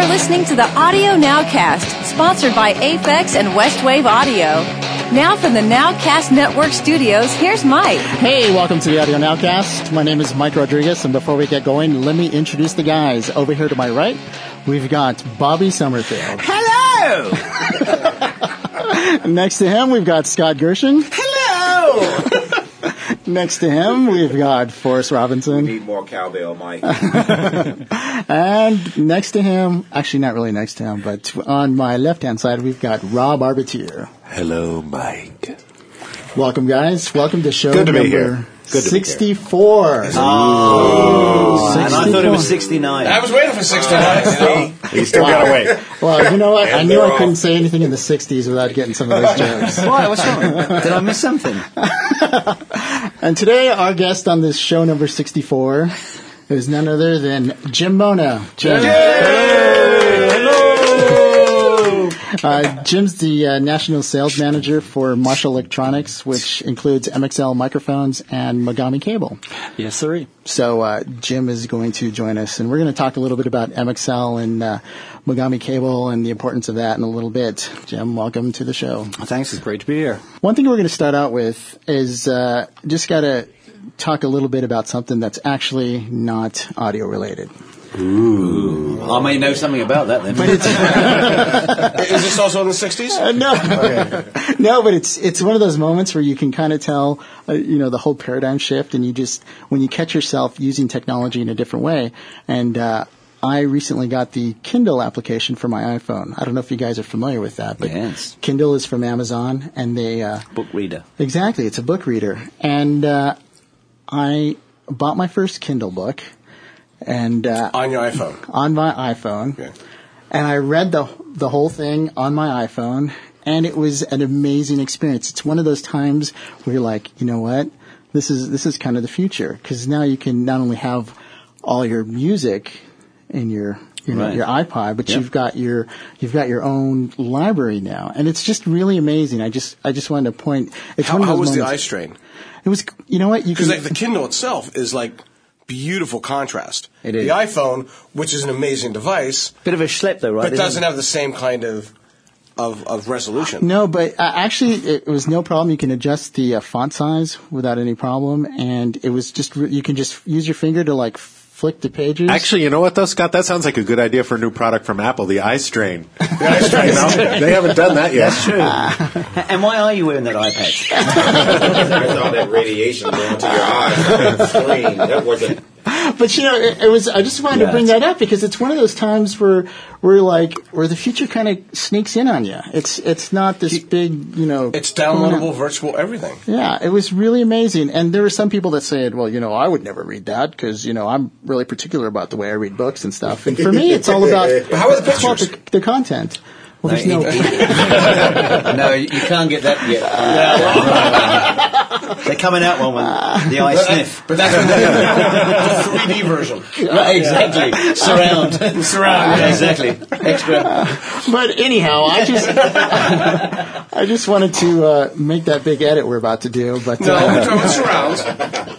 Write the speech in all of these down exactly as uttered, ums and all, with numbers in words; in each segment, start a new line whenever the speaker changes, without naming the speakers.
You're listening to the Audio Nowcast, sponsored by Aphex and Westwave Audio. Now from the Nowcast Network studios, here's Mike.
Hey, welcome to the Audio Nowcast. My name is Mike Rodriguez, and before we get going, let me introduce the guys. Over here to my right, we've got Bobby Summerfield.
Hello!
Next to him, we've got Scott Gershon.
Hello!
Next to him, we've got Forrest Robinson.
We need more cowbell, Mike.
And next to him, actually not really next to him, but on my left-hand side, we've got Rob Arbitier.
Hello, Mike.
Welcome, guys. Welcome to show
Good to
number
be here. Good to
sixty-four.
Be here.
Oh, and I thought it was sixty-nine.
I was waiting for sixty-nine.
You still gotta wait.
Well, you know what? I
And
knew
they're
I
off.
couldn't say anything in the sixties without getting some of those jokes.
Why? What's wrong? Did I miss something?
And today, our guest on this show number sixty-four is none other than Jim Mona. Jim. Uh, Jim's the uh, national sales manager for Marshall Electronics, which includes M X L microphones and Mogami cable.
Yes, sir.
So uh, Jim is going to join us, and we're going to talk a little bit about M X L and uh, Mogami cable and the importance of that in a little bit. Jim, welcome to the show.
Thanks. It's great to be here.
One thing we're going to start out with is uh, just got to talk a little bit about something that's actually not audio related.
Ooh. I may know something about that then.
But it's
Is this also in the sixties?
Uh, no, no, but it's it's one of those moments where you can kind of tell, uh, you know, the whole paradigm shift, and you just when you catch yourself using technology in a different way. And uh, I recently got the Kindle application for my iPhone. I don't know if you guys are familiar with that, but
Yes.
Kindle is from Amazon, and they uh,
Book reader.
exactly it's a book reader, and uh, I bought my first Kindle book, and uh,
On your iPhone.
on my iPhone.
Okay.
And I read the the whole thing on my iPhone, and it was an amazing experience. It's one of those times where you're like, you know what, this is this is kind of the future, because now you can not only have all your music in your you know
Right.
your iPod, but
Yep.
you've got your you've got your own library now, and it's just really amazing. I just I just wanted to point. It's
How,
one of
how
those
was the
moments.
iStrain?
It was, you know what, you
Because
can.
like, the Kindle itself is like beautiful contrast.
It is.
The iPhone, which is an amazing device,
Bit of a schlep though, right?
but
Isn't
doesn't
it?
have the same kind of of, of resolution.
No, but uh, actually, it was no problem. You can adjust the uh, font size without any problem, and it was just re- you can just use your finger to like flick the pages.
Actually, you know what though, Scott? That sounds like a good idea for a new product from Apple, the iStrain. The iStrain, you know? They haven't done that yet.
That's true. And why are you wearing that eye patch?
There's all that radiation going to your eyes, the screen. That wasn't.
But you know, it, it was. I just wanted
Yeah.
to bring that up because it's one of those times where where like where the future kind of sneaks in on you. It's it's not this big, you know.
It's downloadable, virtual, everything.
Yeah, it was really amazing. And there were some people that said, well, you know, I would never read that because, you know, I'm really particular about the way I read books and stuff. And for me, it's all about,
But how are the
it's all about
pictures?
the, the content. Well, there's no.
No, you can't get that yet. They're coming out one with the eye sniff.
But that's the three D version.
Right, exactly. Surround. Surround. Yeah, exactly. Extra.
But anyhow, I just, I just wanted to uh, make that big edit we're about to do. But
No,
uh,
we're talking about surrounds.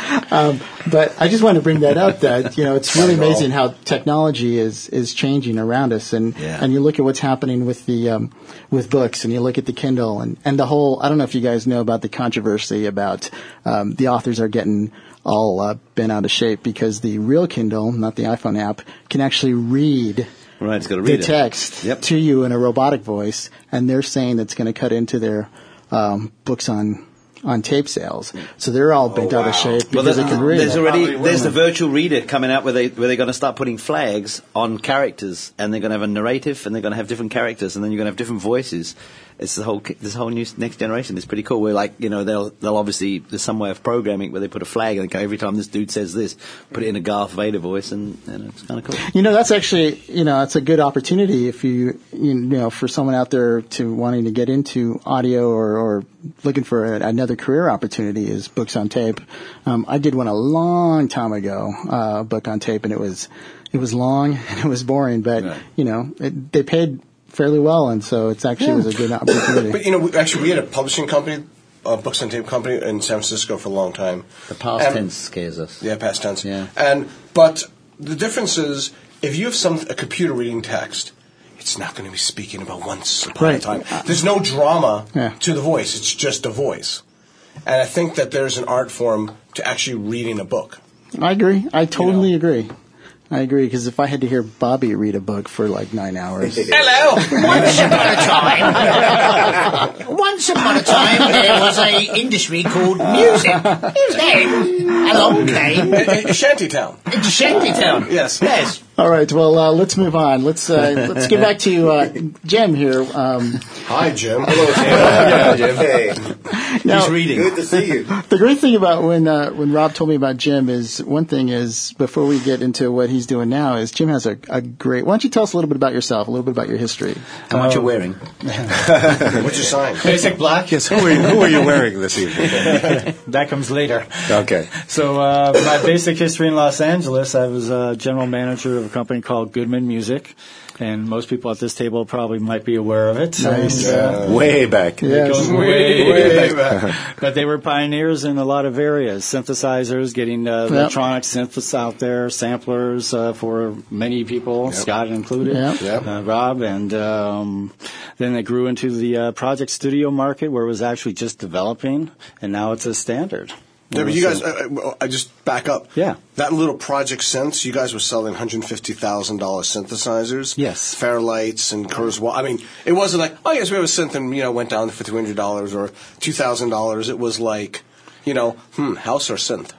But I just wanted to bring that up that, you know, it's really amazing how technology is, is changing around us. And,
Yeah.
and you look at what's happening with the, um, with books, and you look at the Kindle and, and the whole, I don't know if you guys know about the controversy about, um, the authors are getting all, uh, bent out of shape because the real Kindle, not the iPhone app, can actually read
Right, it's got to
the
read it.
text
Yep.
to you in a robotic voice, and they're saying that's going to cut into their, um, books on, on tape sales. So they're all bent out of shape
Well,
because
there's,
they can read.
there's already
Probably
there's the
will.
virtual reader coming out where they where they're going to start putting flags on characters, and they're going to have a narrative, and they're going to have different characters, and then you're going to have different voices. It's the whole this whole new next generation. It's pretty cool. Where like you know they'll they'll obviously there's some way of programming where they put a flag and they go every time this dude says this, put it in a Darth Vader voice, and, and it's kind of cool.
You know, that's actually, you know, it's a good opportunity if you, you know, for someone out there to wanting to get into audio or, or looking for a, another career opportunity is books on tape. Um, I did one a long time ago, uh, book on tape, and it was, it was long and it was boring, but,
Right.
you know, it, they paid fairly well, and so it's actually was a good opportunity.
But, you know, we, actually, we had a publishing company, a books and tape company in San Francisco for a long time.
The past
And-
tense scares us.
Yeah, past tense.
Yeah.
And but the difference is if you have some a computer reading text, it's not going to be speaking about once upon
Right.
a time. There's no drama
Yeah.
to the voice. It's just a voice. And I think that there's an art form to actually reading a book.
I agree. I totally
You
agree. I agree, because if I had to hear Bobby read a book for like nine hours.
Hello!
Once upon a time, once upon a time, there was a industry called music. Then along came
Shantytown.
Shantytown.
Yes.
Yes.
All right, well, uh, let's move on. Let's uh, let's get back to uh, Jem here. Um,
Hi, Jim.
Yeah, Jim. Hey,
now,
He's reading.
good to see you.
the great thing about when uh, when Rob told me about Jim is, one thing is, before we get into what he's doing now, is Jim has a, a great. Why don't you tell us a little bit about yourself, a little bit about your history?
And what you're wearing.
What's your sign?
Basic black.
Yes, who are, you, who are you wearing this evening?
That comes later.
Okay.
So uh, my basic history in Los Angeles, I was a general manager of a company called Goodman Music, and most people at this table probably might be aware of it.
Nice.
And, uh,
Way back.
Yeah.
it goes way, way back. But they were pioneers in a lot of areas. Synthesizers, getting uh, electronic synths out there, samplers uh, for many people, Scott included,
Yep.
Yep.
Uh, Rob, and um, then it grew into the uh, project studio market, where it was actually just developing, and now it's a standard.
Yeah, but you guys, uh, I just back up.
Yeah.
That little Project Synths, you guys were selling one hundred fifty thousand dollars synthesizers.
Yes.
Fairlights and Kurzweil. I mean, it wasn't like, oh, yes, we have a synth and, you know, went down for two hundred dollars or two thousand dollars. It was like, you know, hmm, house or synth?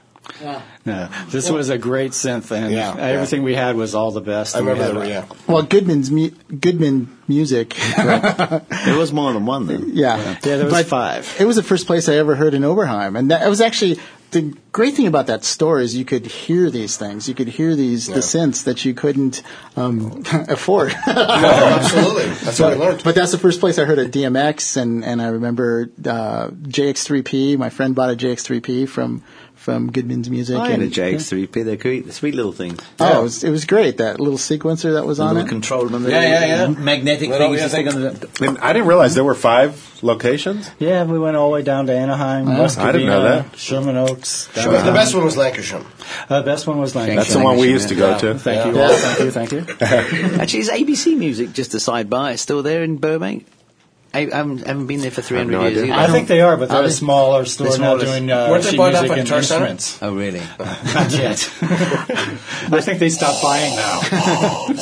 No, this was a great synth, and
Yeah, yeah.
everything we had was all the best.
I
and we
remember
had-
that, yeah.
Well, Goodman's mu- Goodman Music.
There was more than one, then.
Yeah.
Yeah, there was
But
five.
It was the first place I ever heard in Oberheim. And that, it was actually, the great thing about that store is you could hear these things. You could hear these, the synths that you couldn't um, afford.
No, absolutely. That's what I learned.
But that's the first place I heard of D M X, and, and I remember uh, J X three P. My friend bought a J X three P from from Goodman's Music.
I had a
and,
J X three P. They're great, sweet little things.
Oh, it was, it was great. That little sequencer that was
A
on
little
it.
control, remember?
Yeah, yeah, yeah.
Magnetic
Little,
things
yeah,
you stick
they-
on the.
And I didn't realize there were five locations.
Yeah, we went all the way down to Anaheim, West
I didn't know
Covina,
that.
Sherman Oaks.
The
downtown.
best one was Lancashire.
Uh, the best one was Lancashire.
That's the one we used to go to.
Thank you
Yeah.
all. Thank you. Thank you.
Actually, is A B C Music just a sidebar? It's still there in Burbank? I haven't, haven't been there for three hundred
no
years
idea.
either.
I think they are, but they're
I
a
think-
smaller store
They're
now
smaller.
doing uh,
Weren't they
sheet
bought up
music
by the
and
Guitar Center?
instruments.
Oh, really?
Not yet. I think they stopped buying now.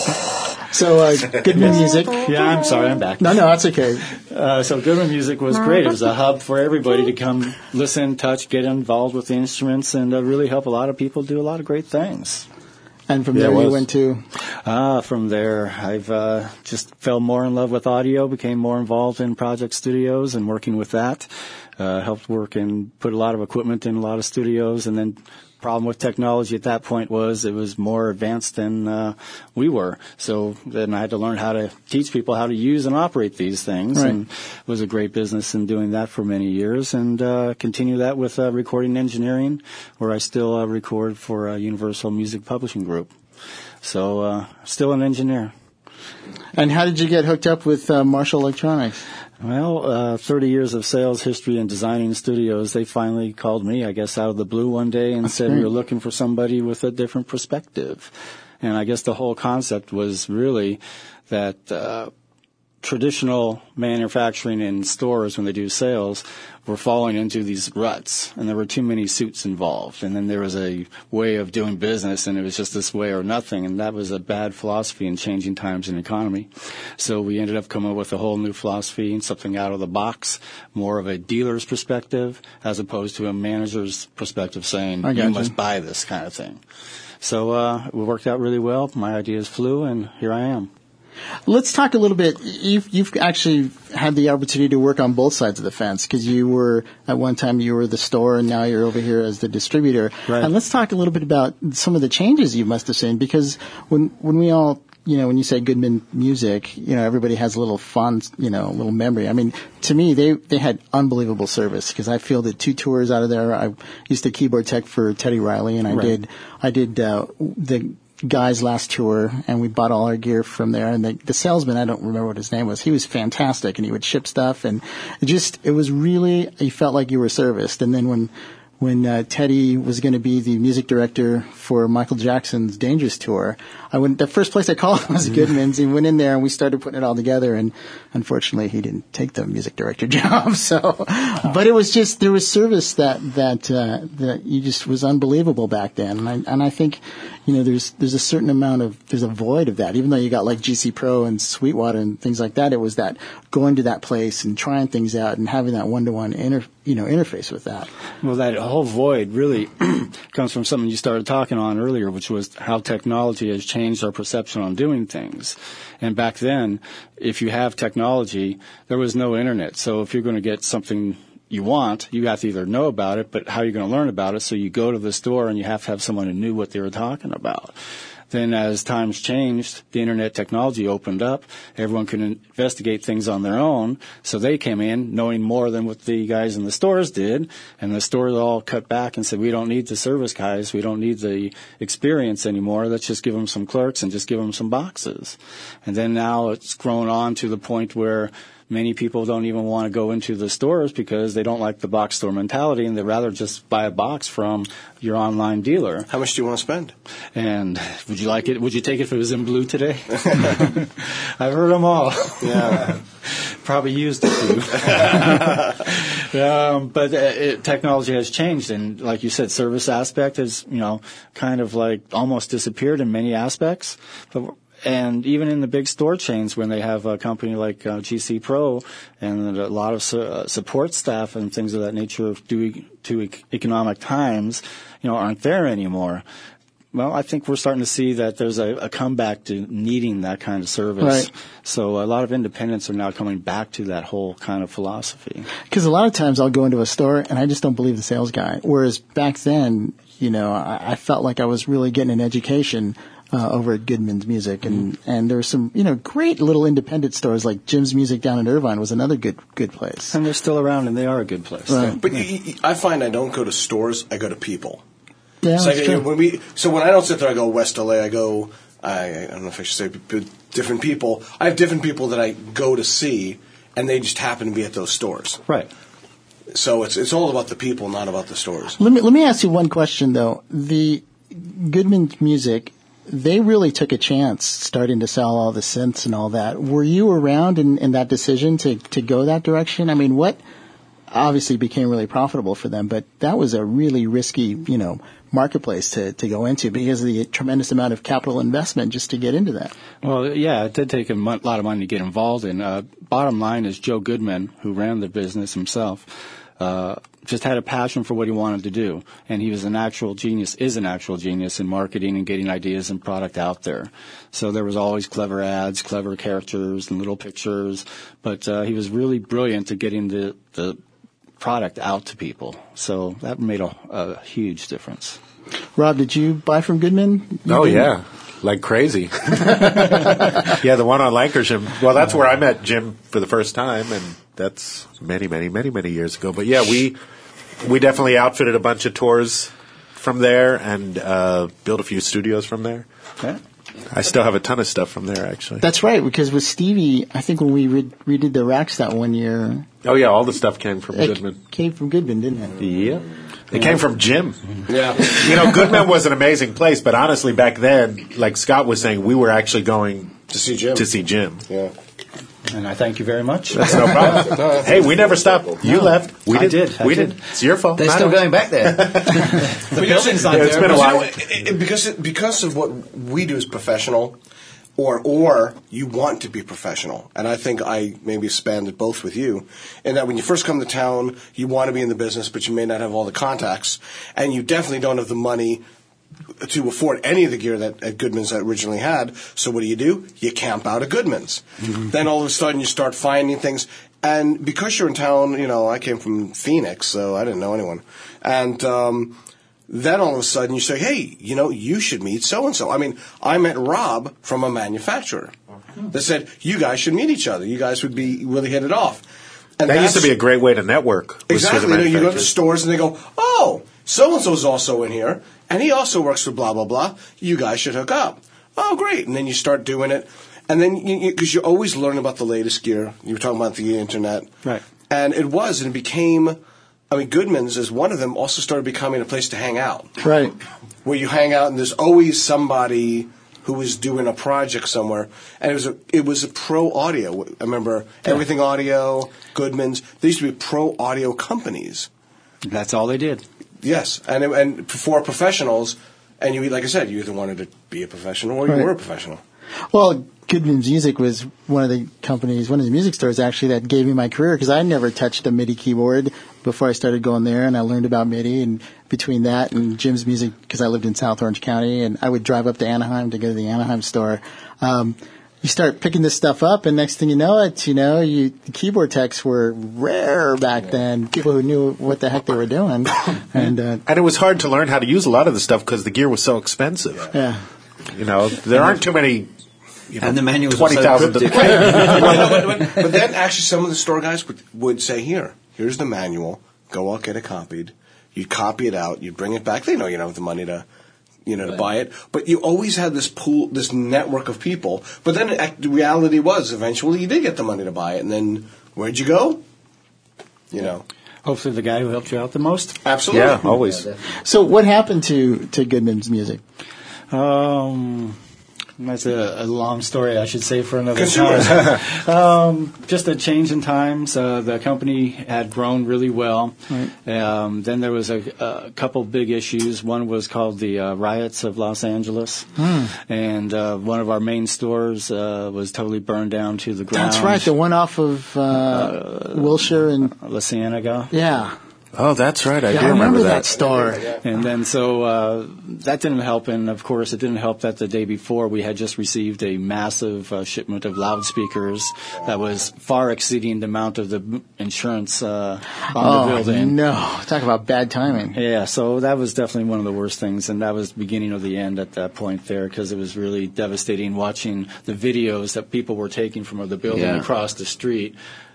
So uh, Goodman Music.
Yeah, I'm sorry, I'm back.
No, no, that's okay.
Uh, so Goodman Music was great. It was a hub for everybody to come listen, touch, get involved with the instruments, and uh, really help a lot of people do a lot of great things.
And from
Yeah,
there
it
you
was.
went to.
Ah, from there, I've uh, just fell more in love with audio, became more involved in project studios and working with that. Uh, helped work and put a lot of equipment in a lot of studios, and then problem with technology at that point was it was more advanced than uh, we were. So then I had to learn how to teach people how to use and operate these things,
Right.
and was a great business in doing that for many years, and uh, continue that with uh, recording engineering, where I still uh, record for uh, Universal Music Publishing Group. So uh, still an engineer.
And how did you get hooked up with uh, Marshall Electronics?
Well, uh, thirty years of sales history and designing studios, they finally called me, I guess, out of the blue one day and said
great.
we were looking for somebody with a different perspective. And I guess the whole concept was really that uh, traditional manufacturing in stores, when they do sales, were falling into these ruts, and there were too many suits involved. And then there was a way of doing business, and it was just this way or nothing, and that was a bad philosophy in changing times and economy. So we ended up coming up with a whole new philosophy and something out of the box, more of a dealer's perspective, as opposed to a manager's perspective saying,
I
you
gotcha.
must buy this kind of thing. So uh, it worked out really well. My ideas flew, and here I am.
Let's talk a little bit. You've, you've actually had the opportunity to work on both sides of the fence, because you were, at one time, you were the store, and now you're over here as the distributor.
Right.
And let's talk a little bit about some of the changes you must have seen, because when, when we all, you know, when you say Goodman Music, you know, everybody has a little fond, you know, a little memory. I mean, to me, they, they had unbelievable service, because I fielded two tours out of there. I used to keyboard tech for Teddy Riley, and I
Right.
did, I did, uh, the, Guy's last tour, and we bought all our gear from there. And the, the salesman, I don't remember what his name was, he was fantastic, and he would ship stuff, and it just, it was really, you felt like you were serviced. And then when, when uh, Teddy was going to be the music director for Michael Jackson's Dangerous Tour. I went. The first place I called was Goodman's. He went in there and we started putting it all together. And unfortunately, he didn't take the music director job. So, but it was just there was service that that uh, that you just was unbelievable back then. And I and I think, you know, there's there's a certain amount of there's a void of that. Even though you got like G C Pro and Sweetwater and things like that, it was that going to that place and trying things out and having that one to one inter you know interface with that.
Well, that whole void really comes from something you started talking on earlier, which was how technology has changed our perception on doing things. And back then, if you have technology, there was no internet. So if you're going to get something you want, you have to either know about it, but how are you going to learn about it? So you go to the store and you have to have someone who knew what they were talking about. Then as times changed, the internet technology opened up. Everyone could investigate things on their own. So they came in knowing more than what the guys in the stores did. And the stores all cut back and said, we don't need the service guys. We don't need the experience anymore. Let's just give them some clerks and just give them some boxes. And then now it's grown on to the point where many people don't even want to go into the stores because they don't like the box store mentality, and they'd rather just buy a box from your online dealer.
How much do you want to spend?
And would you like it? Would you take it if it was in blue today? I've heard them all.
Yeah.
Probably used it too. um, but uh, it, technology has changed, and like you said, service aspect has, you know, kind of like almost disappeared in many aspects. But And even in the big store chains, when they have a company like uh, G C Pro and a lot of su- uh, support staff and things of that nature due to e- economic times, you know, aren't there anymore. Well, I think we're starting to see that there's a, a comeback to needing that kind of service.
Right.
So a lot of independents are now coming back to that whole kind of philosophy.
Because a lot of times I'll go into a store and I just don't believe the sales guy. Whereas back then, you know, I, I felt like I was really getting an education Uh, over at Goodman's Music, and and there were some, you know, great little independent stores like Jim's Music down in Irvine was another good good place.
And they're still around, and they are a good place.
Right.
But y- y- I find I don't go to stores, I go to people.
Yeah,
So,
that's
I,
true.
when we, so when I don't sit there, I go West L A, I go, I, I don't know if I should say, but different people. I have different people that I go to see, and they just happen to be at those stores.
Right.
So it's it's all about the people, not about the stores.
Let me let me ask you one question though. The Goodman's Music, they really took a chance starting to sell all the synths and all that. Were you around in, in that decision to, to go that direction? I mean, what obviously became really profitable for them, but that was a really risky, you know, marketplace to, to go into because of the tremendous amount of capital investment just to get into that.
Well, yeah, it did take a mo- lot of money to get involved in. Uh, bottom line is Joe Goodman, who ran the business himself, uh, just had a passion for what he wanted to do. And he was an actual genius, is an actual genius in marketing and getting ideas and product out there. So there was always clever ads, clever characters and little pictures. But uh, he was really brilliant at getting the, the product out to people. So that made a, a huge difference.
Rob, did you buy from Goodman? You
Oh,
didn't?
yeah. Like crazy. Yeah, the one on Lankershim. Well, that's where I met Jim for the first time, and that's many, many, many, many years ago. But yeah, we we definitely outfitted a bunch of tours from there and uh, built a few studios from there.
Yeah.
I still have a ton of stuff from there, actually.
That's right, because with Stevie, I think when we re- redid the racks that one year,
Oh, yeah, all the stuff came from
it
Goodman.
came from Goodman, didn't it?
Yeah. It came from Jim.
Yeah.
You know, Goodman was an amazing place, but honestly, back then, like Scott was saying, we were actually going
To see Jim.
to see Jim.
Yeah.
And I thank you very much.
That's no problem. Hey, we never stopped. You
No.
left. We
I
did.
did. I
We
did.
did. It's your fault.
They're
Not
still
ours.
going back there.
The building's not
Yeah, it's
there.
been a
but-
while.
You know, it, it, because it, because of what we do as professional, or or you want to be professional, and I think I maybe expanded both with you, in that when you first come to town, you want to be in the business, but you may not have all the contacts, and you definitely don't have the money to afford any of the gear that at Goodman's originally had. So what do you do? You camp out at Goodman's. Mm-hmm. Then all of a sudden you start finding things. And because you're in town, you know, I came from Phoenix, so I didn't know anyone. And um, then all of a sudden you say, hey, you know, you should meet so-and-so. I mean, I met Rob from a manufacturer that said, you guys should meet each other. You guys would be really hit it off. And
That used to
that's-
be a great way to network. was through
Exactly.
the
You know, you go to
manufacturers.
stores and they go, oh, so-and-so's also in here, and he also works for blah, blah, blah. You guys should hook up. Oh, great. And then you start doing it. And then, because you, you, you're always learning about the latest gear. You were talking about the internet.
Right.
And it was, and it became I mean, Goodman's is one of them. Also started becoming a place to hang out,
Right.
where you hang out, and there's always somebody who was doing a project somewhere, and it was a it was a pro audio. I remember Everything Audio, Goodman's. They used to be pro audio companies.
That's all they did.
Yes, and and for professionals, and you like I said, you either wanted to be a professional or you
Right.
were a professional.
Well, Goodman's Music was one of the companies, one of the music stores actually that gave me my career because I never touched a MIDI keyboard before I started going there, and I learned about MIDI. And between that and Jim's Music, because I lived in South Orange County, and I would drive up to Anaheim to go to the Anaheim store. Um, you start picking this stuff up, and next thing you know, it you know, you the keyboard techs were rare back then. People who knew what the heck they were doing, and uh,
And it was hard to learn how to use a lot of the stuff because the gear was so expensive.
yeah.
You know, there aren't too many. You know,
And the manuals were
twenty
so
thousand.
cryptic.
But then actually some of the store guys would, would say, here, here's the manual. Go out, get it copied. You copy it out. You bring it back. They know you don't have the money to, you know, to buy it. But you always had this pool, this network of people. But then the reality was eventually you did get the money to buy it. And then where'd you go? You know.
Hopefully the guy who helped you out the most.
Absolutely.
Yeah, always.
So what happened to to Goodman's Music?
Um, that's a, a long story, I should say, for another
Consumers.
time. um, just a change in times. Uh, the company had grown really well. Um, then there was a, a couple big issues. One was called the uh, riots of Los Angeles, and uh, one of our main stores uh, was totally burned down to the ground.
That's right, the one off of uh, Wilshire and
La Cienega.
yeah.
Oh, that's right. I
Yeah,
do
I remember
remember
that store.
And then so uh, that didn't help, and of course it didn't help that the day before we had just received a massive uh, shipment of loudspeakers that was far exceeding the amount of the m- insurance uh, on
Oh,
the building.
no. Talk about bad timing.
Yeah, so that was definitely one of the worst things, and that was the beginning of the end at that point there, because it was really devastating watching the videos that people were taking from the building
Yeah.
across the street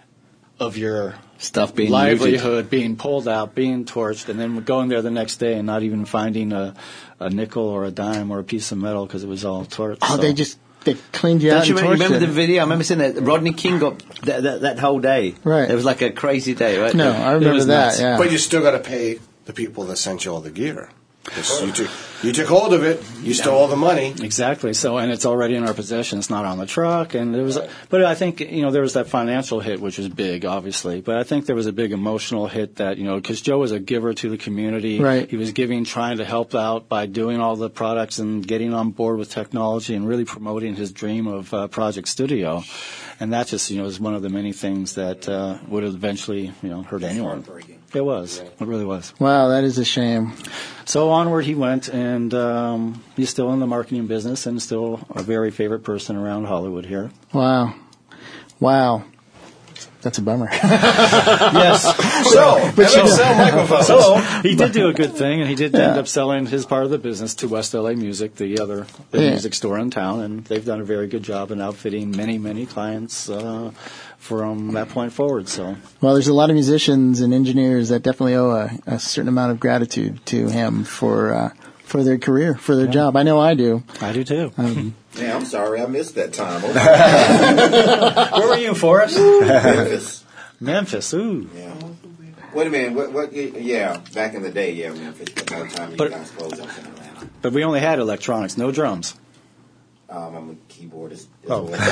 of your
Stuff being
livelihood being pulled out, being torched, and then going there the next day and not even finding a, a nickel or a dime or a piece of metal because it was all torched.
Oh,
So-
they just they cleaned you
Don't
out
you
and
remember,
torched
remember
it.
the video? I remember seeing that Rodney King got that, that, that whole day.
Right.
It was like a crazy day, right?
No, I remember
was
that.
nuts.
Yeah.
But you still got to pay the people that sent you all the gear. 'Cause You took, you took hold of it. You stole all the money.
Exactly. So, and it's already in our possession. It's not on the truck. And there was, a, but I think, you know, there was that financial hit, which was big, obviously. But I think there was a big emotional hit that, you know, because Joe was a giver to the community.
Right.
He was giving, trying to help out by doing all the products and getting on board with technology and really promoting his dream of uh, Project Studio. And that just, you know, is one of the many things that uh, would have eventually, you know, hurt anyone. It was. It really was.
Wow, that is a shame.
So onward he went, and um, he's still in the marketing business and still a very favorite person around Hollywood here.
Wow. Wow. That's a bummer.
Yes.
So,
But you
L S
know-
L microphones.
So he did do a good thing, and he did end up selling his part of the business to West L A Music, the other the
Yeah.
music store in town, and they've done a very good job in outfitting many, many clients uh, from that point forward. So
Well, there's a lot of musicians and engineers that definitely owe a, a certain amount of gratitude to him for uh, for their career, for their job. I know I do.
I do too.
Um,
Yeah, I'm sorry, I missed that time. Oh,
Where were you, Forrest?
Memphis.
Memphis. Ooh.
Yeah. Wait a minute. What? What? Yeah, back in the day, yeah, Memphis. But by the time you
But-
guys closed, I was in Atlanta.
But we only had electronics, no drums.
Um, I'm a keyboardist. As
Oh.
well.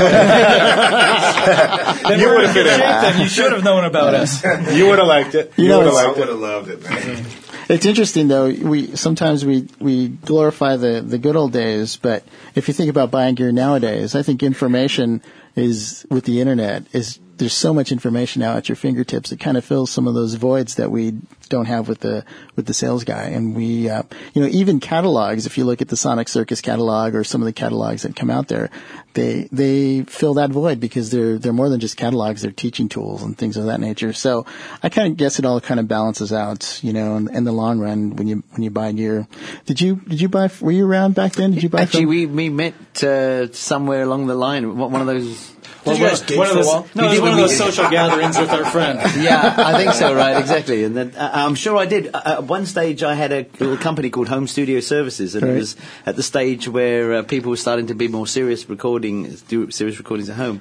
Then
You
we're
would
in
have
good
been
shape, then. You should have known about us.
You would have liked it.
You
You
know,
would have
it's-
I
liked
would
it.
have loved it, man.
It's interesting, though. We sometimes we, we glorify the, the good old days, but if you think about buying gear nowadays, I think information is with the internet is there's so much information now at your fingertips. It kind of fills some of those voids that we don't have with the with the sales guy. And we, uh, you know, even catalogs. If you look at the Sonic Circus catalog or some of the catalogs that come out there, they they fill that void because they're they're more than just catalogs. They're teaching tools and things of that nature. So I kind of guess it all kind of balances out, you know, in, in the long run when you when you buy gear. Did you did you buy? Were you around back then? Did you buy?
Actually,
from-
we, we met uh, somewhere along the line. One one of those.
Did you guys date
one of
for a
those,
while?
no, it
We
was
did
one of
when
those
we-
social gatherings with our friend.
Yeah, I think so, right, exactly. And then uh, I'm sure I did. Uh, at one stage, I had a little company called Home Studio Services, and
Right.
it was at the stage where uh, people were starting to be more serious recording, do serious recordings at home.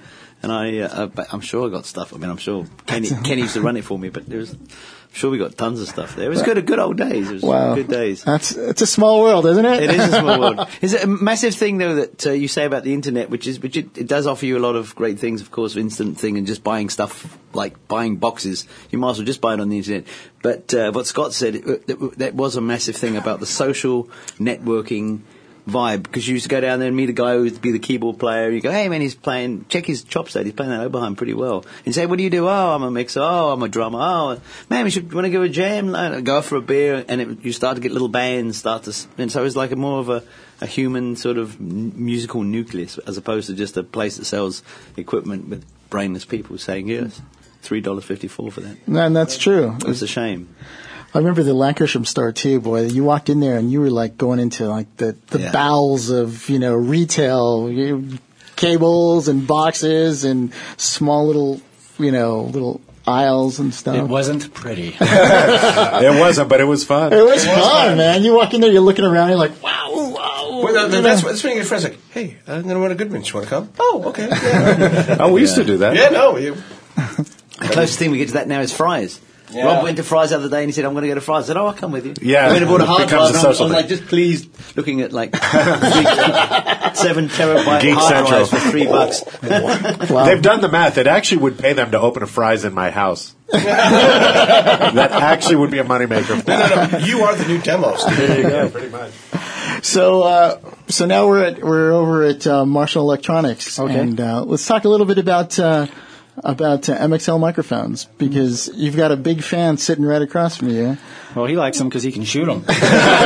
And I, uh, I'm sure I got stuff. I mean, I'm sure Kenny, Kenny used to run it for me, but there was, I'm sure we got tons of stuff there. It was good, good old days. It was
Wow.
good days.
That's it's a small world, isn't it?
It is a small world. Is it a massive thing though that uh, you say about the internet, which is which it, it does offer you a lot of great things, of course, instant thing and just buying stuff like buying boxes. You might as well just buy it on the internet. But uh, what Scott said, it, it, that was a massive thing about the social networking vibe, because you used to go down there and meet a guy who would be the keyboard player. You go, hey man, he's playing, check his chop set, he's playing that Oberheim pretty well. And say, what do you do? Oh, I'm a mixer. Oh, I'm a drummer. Oh, man, we should want to go to a jam, go for a beer, and it, you start to get little bands, start to, and so it's like a more of a, a human sort of n- musical nucleus, as opposed to just a place that sells equipment with brainless people saying yes, three dollars fifty-four for that.
And that's true.
It's a shame.
I remember the Lancashire store too, boy. You walked in there and you were like going into like the, the
Yeah.
bowels of, you know, retail, you, cables and boxes and small little, you know, little aisles and stuff.
It wasn't pretty.
It wasn't, but it was fun.
It was fun, man. You walk in there, you're looking around, you're like, wow, wow.
Well, that, that's, that's when you get friends like, hey, I'm going to run a Goodman. You want to come? Oh, okay. Yeah,
Oh, we used to do that.
yeah no. You,
The closest thing we get to that now is Fry's.
Yeah.
Rob went to Fry's the other day and he said, I'm going to go to Fry's. I said, oh, I'll come with you.
Yeah,
I went and bought a
it
hard
becomes
drive.
a
and I'm,
social
I'm
thing.
like, just please, looking at like three, seven terabyte
Geek
hard
Central.
drives for three bucks.
Wow.
They've done the math. It actually would pay them to open a Fry's in my house. That actually would be a moneymaker.
no, no, no. You are the new demos.
Yeah, pretty much.
So, uh, so now we're at, we're over at, uh, Marshall Electronics.
Okay.
And, uh, let's talk a little bit about, uh, about uh, M X L microphones, because you've got a big fan sitting right across from you.
Well, he likes them because he can shoot them.
okay,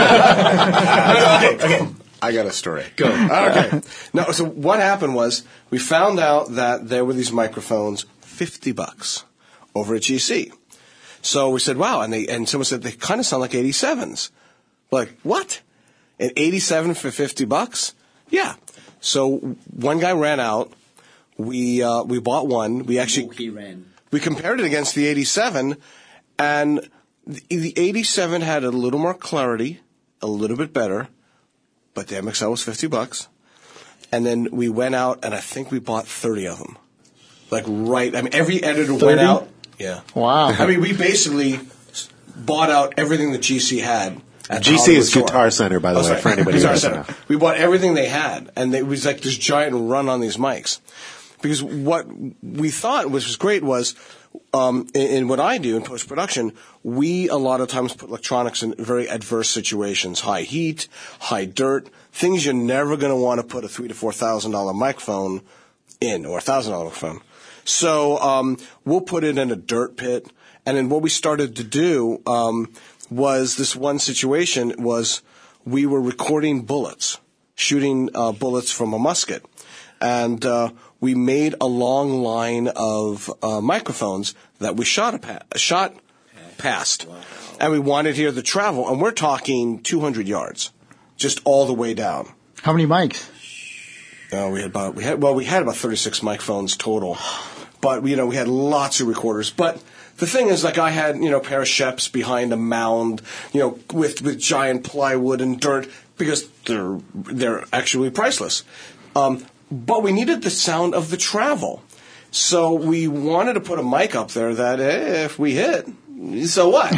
okay. I got a story. Go. Okay. No, so what happened was we found out that there were these microphones, fifty bucks, over at G C. So we said, wow, and they and someone said they kind of sound like eighty-sevens. Like, what? An eighty-seven for fifty bucks? Yeah. So one guy ran out. We uh, we bought one. We actually
He ran.
we compared it against the eighty-seven, and the, the eighty-seven had a little more clarity, a little bit better, but the M X L was fifty bucks. And then we went out, and I think we bought thirty of them. Like, right, I mean, every editor went
thirty?
out. Yeah.
Wow.
I mean, we basically bought out everything that G C had. At the
G C
Hollywood
is
store.
Guitar Center, by the
Oh,
way,
sorry.
for anybody who
Guitar
doesn't
Center.
know.
We bought everything they had, and it was like this giant run on these mics. Because what we thought, which was great, was um, in, in what I do in post-production, we a lot of times put electronics in very adverse situations. High heat, high dirt, things you're never going to want to put a three to four thousand dollar microphone in, or a thousand dollar microphone. So um, we'll put it in a dirt pit. And then what we started to do um, was this one situation was we were recording bullets, shooting uh, bullets from a musket. And uh, we made a long line of uh, microphones that we shot a pa- shot past. Wow. And we wanted to hear the travel. And we're talking two hundred yards, just all the way down.
How many mics?
Uh, we had about we had well we had about thirty-six microphones total, but you know we had lots of recorders. But the thing is, like I had you know a pair of Sheps behind a mound, you know with with giant plywood and dirt because they're they're actually priceless. Um, but we needed the sound of the travel, so we wanted to put a mic up there that eh, if we hit. So what?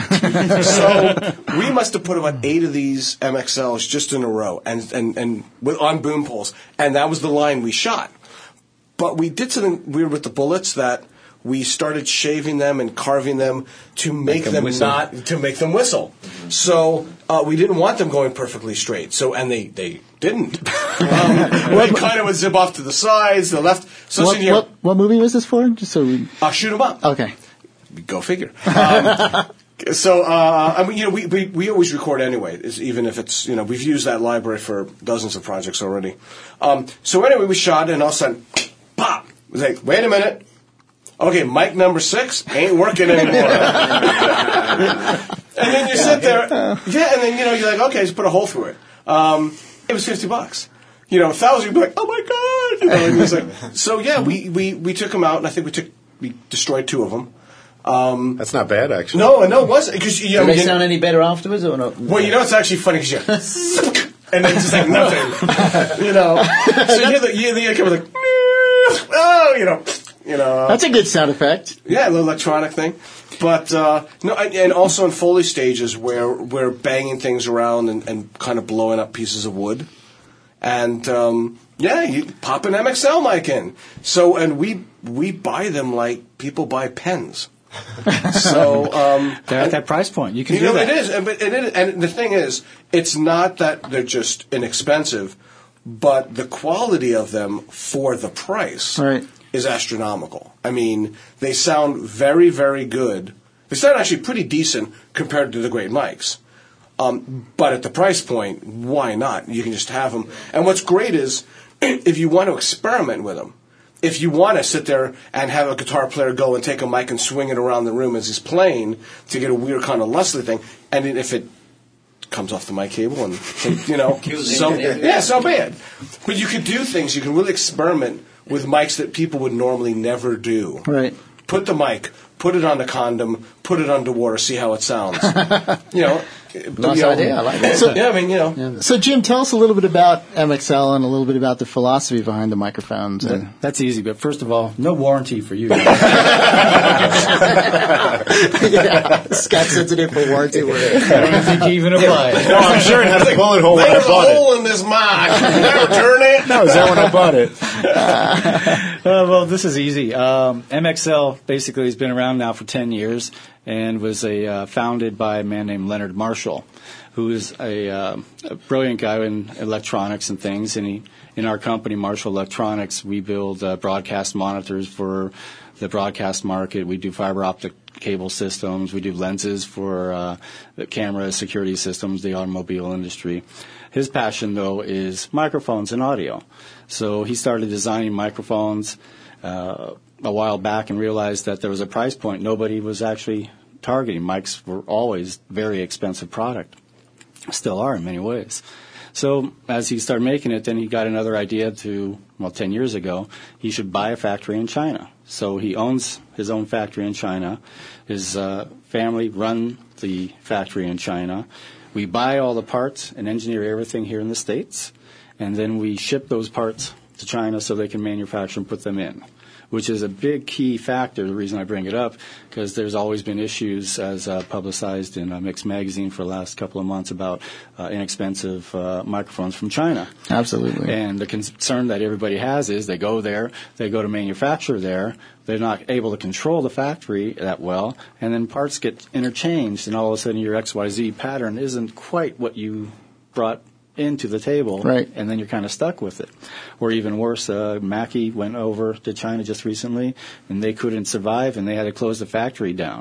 So we must have put about eight of these M X Ls just in a row, and and and with, on boom poles, and that was the line we shot. But we did something weird with the bullets that we started shaving them and carving them to make,
them
them,
whistle.
not to make them whistle. Mm-hmm. So uh, we didn't want them going perfectly straight. So and they they didn't. um, they kind of would zip off to the sides, the left. So
What,
listen here,
what, what movie was this for? Just so we.
I'll shoot them up.
Okay.
Go figure. Um, so, uh, I mean, you know, we, we, we always record anyway, is- even if it's, you know, we've used that library for dozens of projects already. Um, so anyway, we shot, and all of a sudden, pop! It was like, wait a minute. Okay, mic number six ain't working anymore. And then you sit there, yeah, and then, you know, you're like, okay, just put a hole through it. Um, it was fifty bucks. You know, a thousand, you'd be like, oh my God! You know, and it's like, so yeah, we, we, we took them out, and I think we took, we destroyed two of them. Um,
That's not bad, actually.
no, no, it wasn't. Because you know,
Do they
you-
sound any better afterwards or not?
well, you know, it's actually funny because you, and then just like nothing, you know. So you hear the you hear the echo like, oh, you know, You know,
That's a good sound effect.
yeah, a little electronic thing. But uh, no, and and also in Foley stages where we're banging things around and, and kind of blowing up pieces of wood, and um, yeah, you pop an M X L mic in. So and we we buy them like people buy pens. So um,
They're at that price point. You can
you
do
know,
that.
it is, and, but- and, it, and the thing is, it's not that they're just inexpensive, but the quality of them for the price
Right.
is astronomical. I mean, they sound very, very good. They sound actually pretty decent compared to the great mics. Um, but at the price point, why not? You can just have them. And what's great is, if you want to experiment with them, if you want to sit there and have a guitar player go and take a mic and swing it around the room as he's playing to get a weird kind of lustly thing, and then if it comes off the mic cable and, you know, so, yeah, so be it. But you could do things, you can really experiment with mics that people would normally never do.
Right.
Put the mic, put it on the condom, put it underwater, see how it sounds. You know.
Nice
you know,
idea. I like that. So,
Yeah, I mean, you know.
so, Jim, tell us a little bit about M X L and a little bit about the philosophy behind the microphones. And
That's easy, but first of all, no warranty for you.
yeah, Scott sends it in for warranty.
I don't think you even apply it.
No, I'm sure it has a bullet hole when I
There's a
bought it.
hole in this mic. Never turn it.
No, is that when I bought it? uh, well, this is easy. Um, M X L basically has been around now for ten years and was a uh, founded by a man named Leonard Marshall, who is a, uh, a brilliant guy in electronics and things. And he, in our company, Marshall Electronics, we build uh, broadcast monitors for the broadcast market. We do fiber optic cable systems. We do lenses for uh, the camera security systems, the automobile industry. His passion, though, is microphones and audio. So he started designing microphones uh, a while back and realized that there was a price point nobody was actually targeting. Mics were always very expensive product. Still are in many ways. So as he started making it, then he got another idea to, well, ten years ago, he should buy a factory in China. So he owns his own factory in China. His uh, family run the factory in China. We buy all the parts and engineer everything here in the States, and then we ship those parts to China so they can manufacture and put them in, which is a big key factor. The reason I bring it up, because there's always been issues as uh, publicized in uh, Mix Magazine for the last couple of months about uh, inexpensive uh, microphones from China.
Absolutely.
And the concern that everybody has is they go there, they go to manufacture there, they're not able to control the factory that well, and then parts get interchanged, and all of a sudden your X Y Z pattern isn't quite what you brought into the table,
right.
And then you're kind of stuck with it. Or even worse, uh, Mackie went over to China just recently, and they couldn't survive, and they had to close the factory down.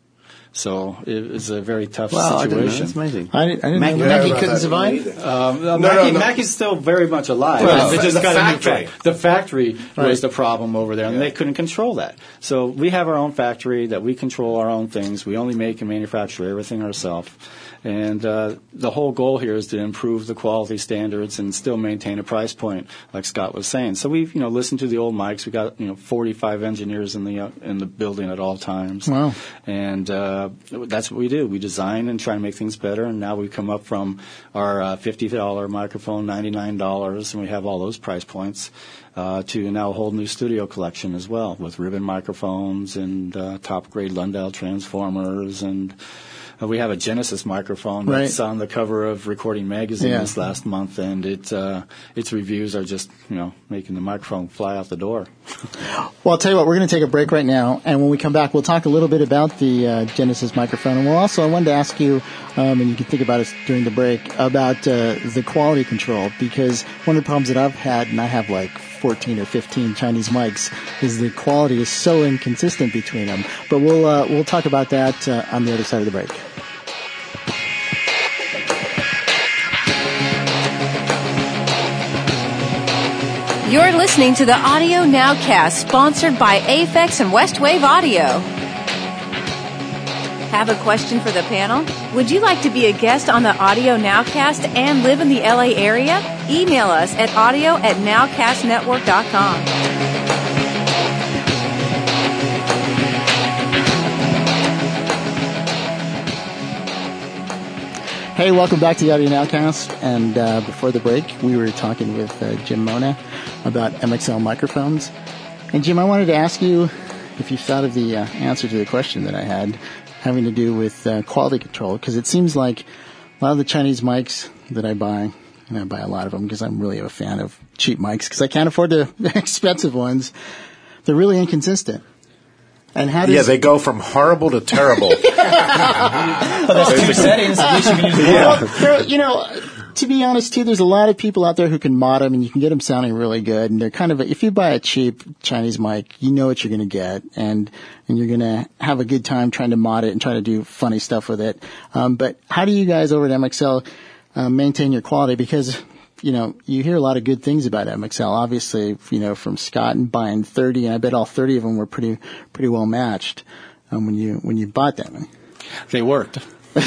So it was a very tough
Wow, I didn't know.
situation.
That's amazing.
I, didn't- I didn't
Mac-
know
Mackie
that.
couldn't survive?
Um,
No,
no, Mackie,
no, no.
Mackie's still very much alive.
Well,
they
the-
just
the
got
factory.
a new fa- The factory
Right.
was the problem over there, and they couldn't control that. So we have our own factory that we control our own things. We only make and manufacture everything ourselves. And uh, the whole goal here is to improve the quality standards and still maintain a price point, like Scott was saying. So we've, you know, listened to the old mics. We got, you know, forty-five engineers in the uh, in the building at all times.
Wow.
And uh, that's what we do. We design and try to make things better. And now we come up from our uh, fifty dollars microphone, ninety-nine dollars, and we have all those price points, uh, to now a whole new studio collection as well, with ribbon microphones and uh, top-grade Lundell transformers. And uh, we have a Genesis microphone that's
Right.
on the cover of Recording Magazine
Yeah.
this last month, and it uh, its reviews are just, you know, making the microphone fly out the door.
Well, I'll tell you what, we're going to take a break right now, and when we come back, we'll talk a little bit about the uh, Genesis microphone, and we'll also, I wanted to ask you, um, and you can think about it during the break, about uh, the quality control, because one of the problems that I've had, and I have like fourteen or fifteen Chinese mics, is the quality is so inconsistent between them. But we'll uh, we'll talk about that uh, on the other side of the break.
You're listening to the Audio Nowcast, sponsored by Aphex and Westwave Audio. Have a question for the panel? Would you like to be a guest on the Audio Nowcast and live in the L A area? Email us at audio at nowcast network dot com.
Hey, welcome back to the Audio Nowcast. And uh, before the break, we were talking with uh, Jim Mona about M X L microphones. And Jim, I wanted to ask you if you thought of the uh, answer to the question that I had having to do with uh, quality control, because it seems like a lot of the Chinese mics that I buy, and I buy a lot of them because I'm really a fan of cheap mics because I can't afford the expensive ones, they're really inconsistent. And how does
yeah, they go from horrible to terrible.
Well, that's two settings. At least you can use the
well, there- you know, to be honest, too, there's a lot of people out there who can mod them, and you can get them sounding really good. And they're kind of, if you buy a cheap Chinese mic, you know what you're going to get, and and you're going to have a good time trying to mod it and try to do funny stuff with it. Um, but how do you guys over at M X L uh, maintain your quality? Because you know, you hear a lot of good things about M X L. Obviously, you know, from Scott and buying thirty, and I bet all thirty of them were pretty pretty well matched um, when you when you bought them.
They worked.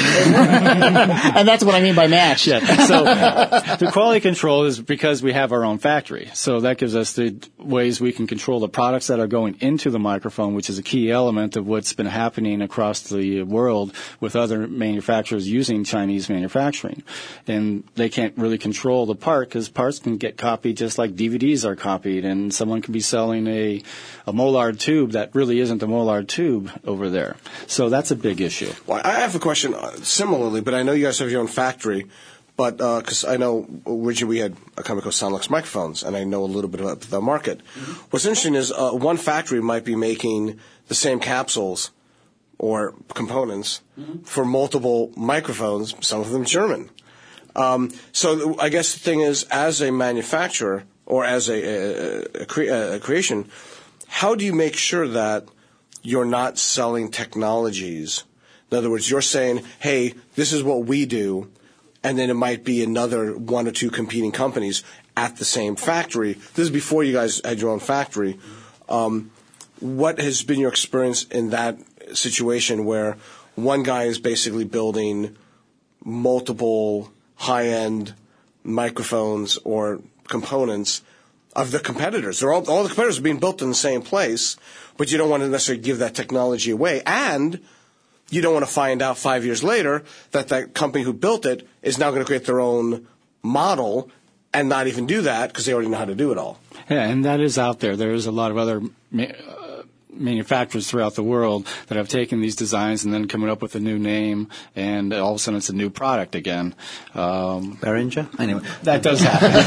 And that's what I mean by match.
Yeah. So the quality control is because we have our own factory. So that gives us the ways we can control the products that are going into the microphone, which is a key element of what's been happening across the world with other manufacturers using Chinese manufacturing. And they can't really control the part because parts can get copied just like D V Ds are copied, and someone can be selling a, a Mollard tube that really isn't a Mollard tube over there. So that's a big issue.
Well, I have a question uh, similarly, but I know you guys have your own factory. But because uh, I know originally we had a company called Soundlux Microphones, and I know a little bit about the market. Mm-hmm. What's interesting is uh, one factory might be making the same capsules or components mm-hmm. for multiple microphones, some of them German. Um, so I guess the thing is, as a manufacturer or as a, a, a, cre- a creation, how do you make sure that you're not selling technologies? In other words, you're saying, hey, this is what we do, and then it might be another one or two competing companies at the same factory. This is before you guys had your own factory. Um, what has been your experience in that situation where one guy is basically building multiple high-end microphones or components of the competitors? They're all, all the competitors are being built in the same place, but you don't want to necessarily give that technology away. And you don't want to find out five years later that that company who built it is now going to create their own model and not even do that because they already know how to do it all.
Yeah, and that is out there. There is a lot of other ma- uh, manufacturers throughout the world that have taken these designs and then coming up with a new name, and all of a sudden it's a new product again. Um,
Behringer? Anyway.
That does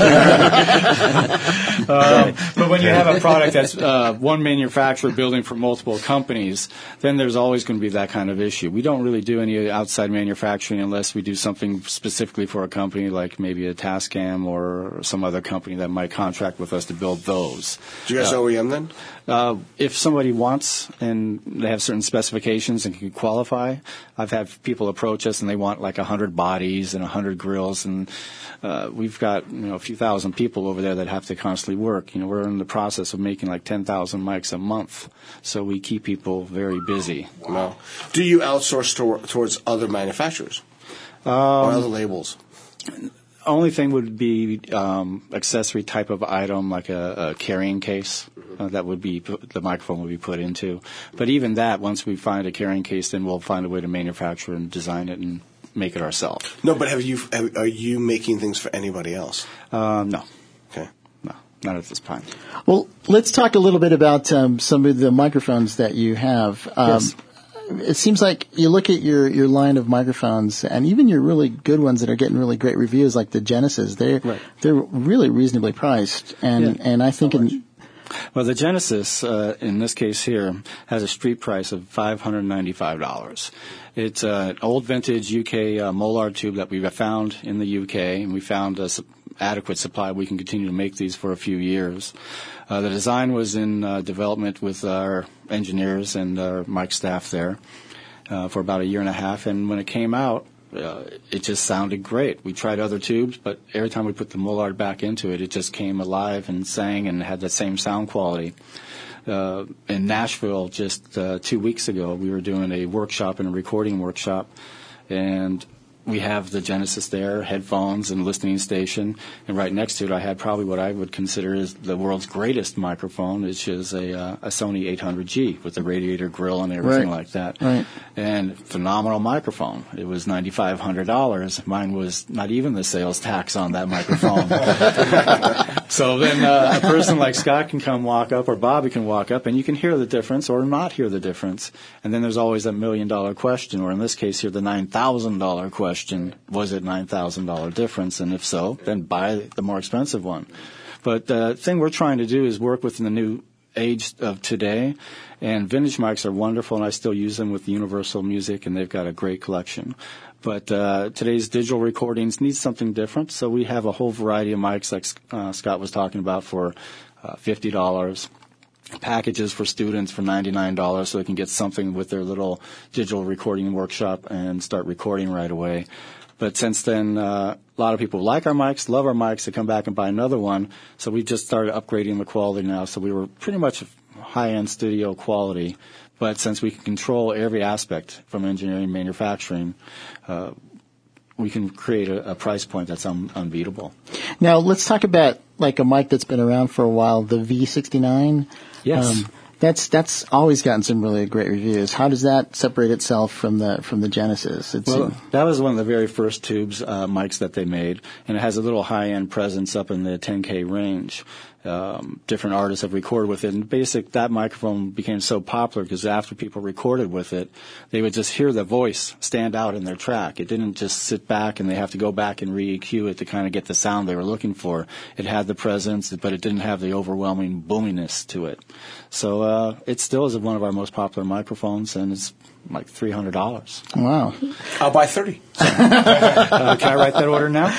happen. um, but when you have a product that's uh, one manufacturer building for multiple companies, then there's always going to be that kind of issue. We don't really do any outside manufacturing unless we do something specifically for a company like maybe a Tascam or some other company that might contract with us to build those.
Do you guys
uh,
O E M then?
Uh, if somebody wants and they have certain specifications and can qualify, I've had people approach us and they want like a hundred bodies and a hundred grills, and uh, we've got you know a few thousand people over there that have to constantly work. You know, we're in the process of making like ten thousand mics a month, so we keep people very busy.
No. Do you outsource to, towards other manufacturers
um,
or other labels?
Only thing would be um, accessory type of item, like a, a carrying case uh, that would be the microphone would be put into. But even that, once we find a carrying case, then we'll find a way to manufacture and design it and make it ourselves.
No, but have you? Have, are you making things for anybody else?
Um, no.
Okay.
No, not at this point.
Well, let's talk a little bit about um, some of the microphones that you have. Um,
Yes.
It seems like you look at your, your line of microphones, and even your really good ones that are getting really great reviews, like the Genesis, they're
Right.
they're really reasonably priced, and
Yeah.
and I think in,
Well, the Genesis, uh, in this case here, has a street price of five hundred ninety-five dollars. It's uh, an old vintage U K uh, Mollard tube that we found in the U K, and we found a su- adequate supply. We can continue to make these for a few years. Uh, the design was in uh, development with our engineers and our mic staff there uh, for about a year and a half, and when it came out, Uh, it just sounded great. We tried other tubes, but every time we put the Mollard back into it, it just came alive and sang and had that same sound quality. Uh, in Nashville, just uh, two weeks ago, we were doing a workshop and a recording workshop, and we have the Genesis there, headphones and listening station, and right next to it I had probably what I would consider is the world's greatest microphone, which is a, uh, a Sony eight hundred G with the radiator grill and everything
Right.
like that.
Right.
And phenomenal microphone. It was nine thousand five hundred dollars. Mine was not even the sales tax on that microphone. So then uh, a person like Scott can come walk up, or Bobby can walk up, and you can hear the difference or not hear the difference. And then there's always that million-dollar question, or in this case here, the nine thousand dollars question. Was it nine thousand dollars difference? And if so, then buy the more expensive one. But the thing we're trying to do is work within the new age of today. And vintage mics are wonderful, and I still use them with Universal Music, and they've got a great collection. But uh, today's digital recordings need something different, so we have a whole variety of mics, like uh, Scott was talking about, for uh, fifty dollars. Packages for students for ninety-nine dollars, so they can get something with their little digital recording workshop and start recording right away. But since then, uh, a lot of people like our mics, love our mics, they come back and buy another one. So we just started upgrading the quality now. So we were pretty much high-end studio quality. But since we can control every aspect from engineering and manufacturing, uh, we can create a, a price point that's un- unbeatable.
Now, let's talk about like a mic that's been around for a while, the V sixty-nine.
Yes.
Um, that's that's always gotten some really great reviews. How does that separate itself from the from the Genesis? It's
Well, that was one of the very first tubes uh, mics that they made, and it has a little high-end presence up in the ten K range. Um, different artists have recorded with it, and basic that microphone became so popular because after people recorded with it, they would just hear the voice stand out in their track. It didn't just sit back and they have to go back and re-E Q it to kind of get the sound they were looking for. It had the presence, but it didn't have the overwhelming boominess to it. So uh, it still is one of our most popular microphones, and it's like three hundred dollars.
wow.
I'll buy thirty.
Uh, can I write that order now?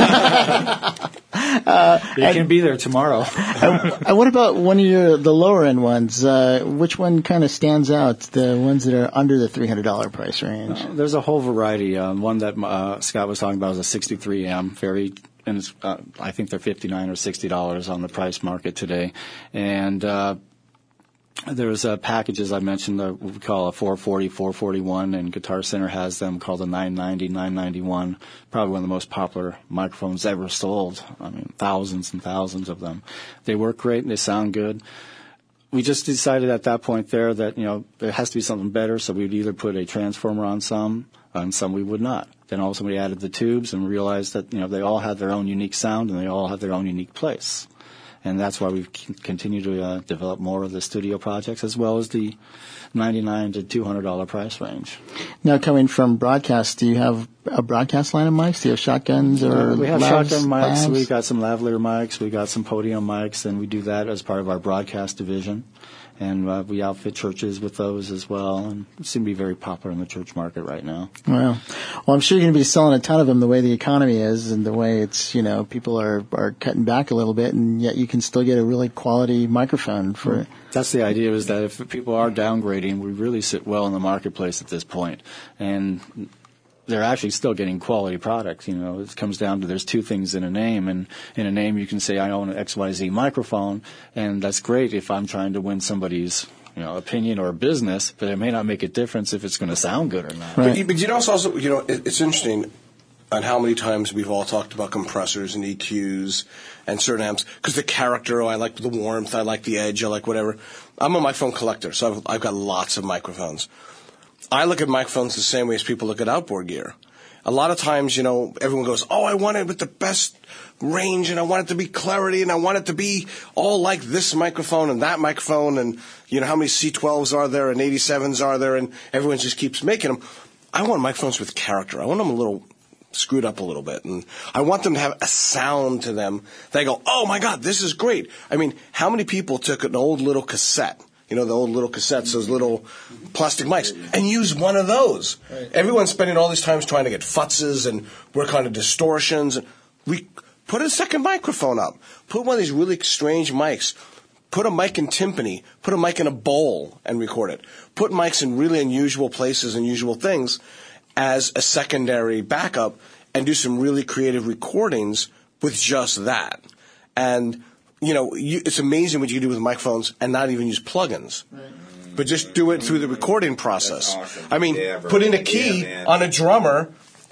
uh, it can be there tomorrow.
And what about one of your the lower end ones? Uh, which one kind of stands out? The ones that are under the three hundred dollar price range.
Uh, there's a whole variety. Um, one that uh, Scott was talking about is a sixty-three M, very, and it's, uh, I think they're fifty-nine or sixty dollars on the price market today, and. Uh, There's uh, packages I mentioned that we call a four forty, four forty-one, and Guitar Center has them called the nine ninety, nine ninety-one. Probably one of the most popular microphones ever sold. I mean, thousands and thousands of them. They work great and they sound good. We just decided at that point there that, you know, there has to be something better, so we would either put a transformer on some, on some we would not. Then all of a sudden we added the tubes and realized that, you know, they all had their own unique sound and they all have their own unique place. And that's why we've continued to uh, develop more of the studio projects as well as the ninety-nine to two hundred dollars price range.
Now, coming from broadcast, do you have a broadcast line of mics? Do you have shotguns or
uh, We have
labs,
shotgun mics.
labs?
We got some lavalier mics. We got some podium mics, and we do that as part of our broadcast division. And uh, we outfit churches with those as well, and seem to be very popular in the church market right now.
Wow. Well, I'm sure you're going to be selling a ton of them the way the economy is and the way it's, you know, people are, are cutting back a little bit, and yet you can still get a really quality microphone for it.
That's the idea, is that if people are downgrading, we really sit well in the marketplace at this point. And they're actually still getting quality products. You know, it comes down to there's two things in a name, and in a name you can say I own an X Y Z microphone, and that's great if I'm trying to win somebody's, you know, opinion or business, but it may not make a difference if it's going to sound good or not.
Right.
But, you, but you know, it's also, you know, it, it's interesting on how many times we've all talked about compressors and E Qs and certain amps because the character, oh, I like the warmth, I like the edge, I like whatever. I'm a microphone collector, so I've, I've got lots of microphones. I look at microphones the same way as people look at outboard gear. A lot of times, you know, everyone goes, oh, I want it with the best range, and I want it to be clarity, and I want it to be all like this microphone and that microphone, and, you know, how many C twelves are there and eighty-sevens are there, and everyone just keeps making them. I want microphones with character. I want them a little screwed up a little bit, and I want them to have a sound to them. They go, oh, my God, this is great. I mean, how many people took an old little cassette, you know, the old little cassettes, those little plastic mics, and use one of those? Right. Everyone's spending all these times trying to get futzes and work on the distortions. We put a second microphone up. Put one of these really strange mics. Put a mic in timpani. Put a mic in a bowl and record it. Put mics in really unusual places, unusual things as a secondary backup, and do some really creative recordings with just that. And you know, you, it's amazing what you can do with microphones and not even use plugins, right. But just do it through the recording process.
Awesome.
I mean,
yeah,
put in a key
yeah,
on a drummer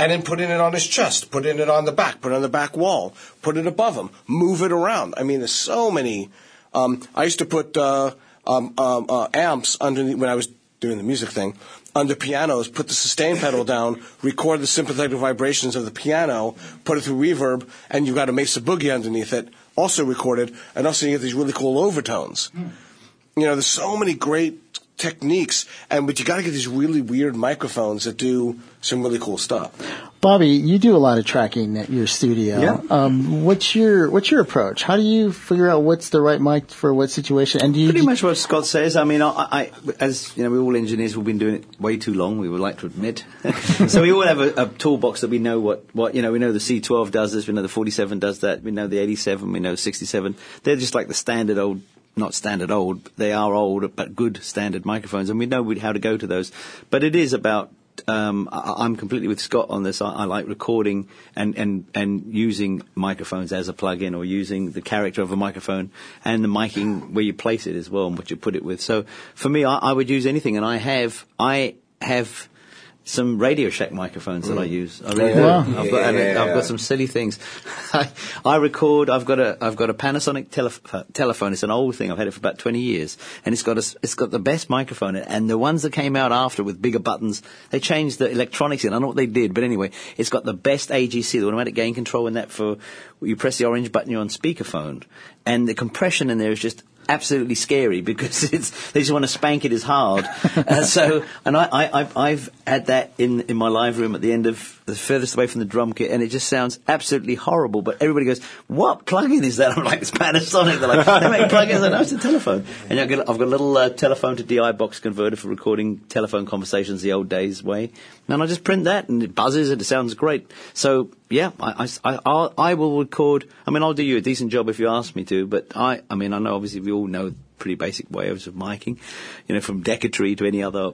and then putting it on his chest, putting it on the back, put it on the back wall, put it above him, move it around. I mean, there's so many. Um, I used to put uh, um, um, uh, amps underneath when I was doing the music thing. Under pianos, put the sustain pedal down, record the sympathetic vibrations of the piano, put it through reverb, and you've got a Mesa Boogie underneath it, also recorded, and also you get these really cool overtones. Mm. You know, there's so many great techniques, and but you got to get these really weird microphones that do some really cool stuff.
Bobby, you do a lot of tracking at your studio.
Yeah.
Um, what's your what's your approach? How do you figure out what's the right mic for what situation? And do you
pretty much what Scott says? I mean, I, I as you know, we're all engineers. We've been doing it way too long. We would like to admit. So we all have a, a toolbox that we know what, what you know. We know the C twelve does this. We know the forty-seven does that. We know the eighty-seven. We know sixty-seven. They're just like the standard old. Not standard old, they are old, but good standard microphones, and we know how to go to those. But it is about, um, I, I'm completely with Scott on this. I, I like recording and, and, and using microphones as a plug-in, or using the character of a microphone and the miking where you place it as well and what you put it with. So for me, I, I would use anything, and I have, I have some Radio Shack microphones that mm. I use. I really
wow.
do. I've got, and I've got some silly things. I, I record. I've got a I've got a Panasonic telef- telephone. It's an old thing. I've had it for about twenty years, and it's got a, it's got the best microphone. And the ones that came out after with bigger buttons, they changed the electronics in. I don't know what they did, but anyway, it's got the best A G C, the automatic gain control, and that for you press the orange button, you're on speakerphone, and the compression in there is just absolutely scary because it's they just want to spank it as hard. uh, so, and I, I, I've, I've had that in, in my live room at the end of the furthest away from the drum kit, and it just sounds absolutely horrible. But everybody goes, "What plug-in is that?" I'm like, "It's Panasonic." They're like, "They make plug-ins." No, it's a telephone. And I've got, I've got a little uh, telephone to D I box converter for recording telephone conversations the old days way, and I just print that, and it buzzes and it sounds great. So. Yeah, I, I, I, I will record. I mean, I'll do you a decent job if you ask me to, but I, I mean, I know obviously we all know pretty basic ways of miking, you know, from Decatree to any other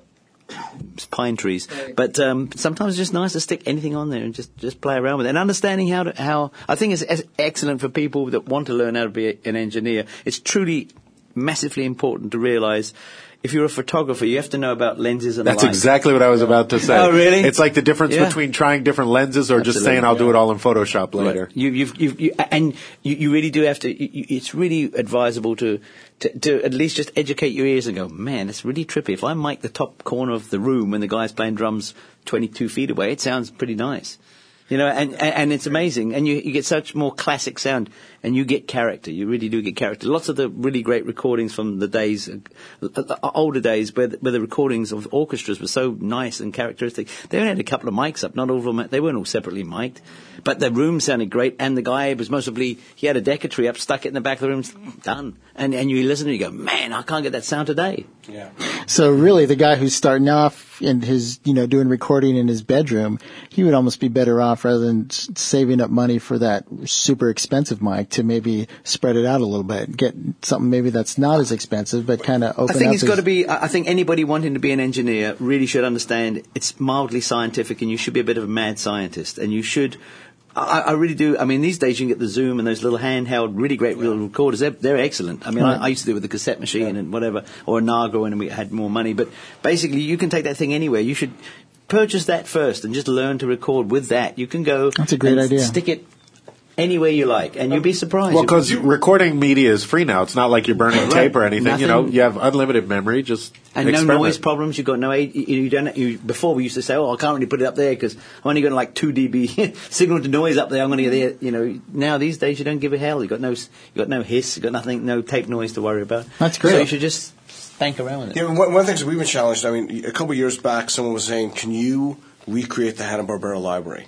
pine trees. But um, sometimes it's just nice to stick anything on there and just, just play around with it. And understanding how to, how, I think it's, it's excellent for people that want to learn how to be an engineer. It's truly massively important to realize if you're a photographer, you have to know about lenses and
That's
light.
exactly what I was about to say.
Oh, really?
It's like the difference
Yeah.
between trying different lenses or
Absolutely.
just saying, I'll do it all in Photoshop later.
Right. You, you've, you've, you, and you, you really do have to, you, you, it's really advisable to, to, to at least just educate your ears and go, man, it's really trippy. If I mic the top corner of the room when the guy's playing drums twenty-two feet away, it sounds pretty nice. You know, and, and, and it's amazing. And you, you get such more classic sound, and you get character. You really do get character. Lots of the really great recordings from the days, uh, older days, where the, where the recordings of orchestras were so nice and characteristic. They only had a couple of mics up. Not all of them, they weren't all separately mic'd. But the room sounded great, and the guy was mostly, he had a Decatree up, stuck it in the back of the room, done. And, and you listen and you go, man, I can't get that sound today.
Yeah.
So really, the guy who's starting off in his, you know, doing recording in his bedroom, he would almost be better off rather than s- saving up money for that super expensive mic to maybe spread it out a little bit, get something maybe that's not as expensive, but kind of open
I think
up
it's
his-
got to be, I I think anybody wanting to be an engineer really should understand it's mildly scientific, and you should be a bit of a mad scientist, and you should, I, I really do. I mean, these days you can get the Zoom and those little handheld, really great little recorders. They're, they're excellent. I mean,
Right.
I, I used to do it with a cassette machine and whatever, or a Nago when we had more money. But basically, you can take that thing anywhere. You should purchase that first and just learn to record with that. You can go.
That's a great
and
idea.
Stick it anywhere you like, and you'll be surprised.
Well, because recording media is free now. It's not like you're burning
Right.
tape or anything.
Nothing.
You know, you have unlimited memory. Just
And no
experiment.
noise problems. You've got no. You, you don't. You, before we used to say, "Oh, I can't really put it up there because I'm only got like two dB signal to noise up there. I'm going to get there." You know. Now these days you don't give a hell. You got no. You got no hiss. You got nothing. No tape noise to worry about.
That's great.
So you should just stank around with it.
Yeah, one, one of the things that we've been challenged, I mean, a couple of years back, someone was saying, can you recreate the Hanna-Barbera library?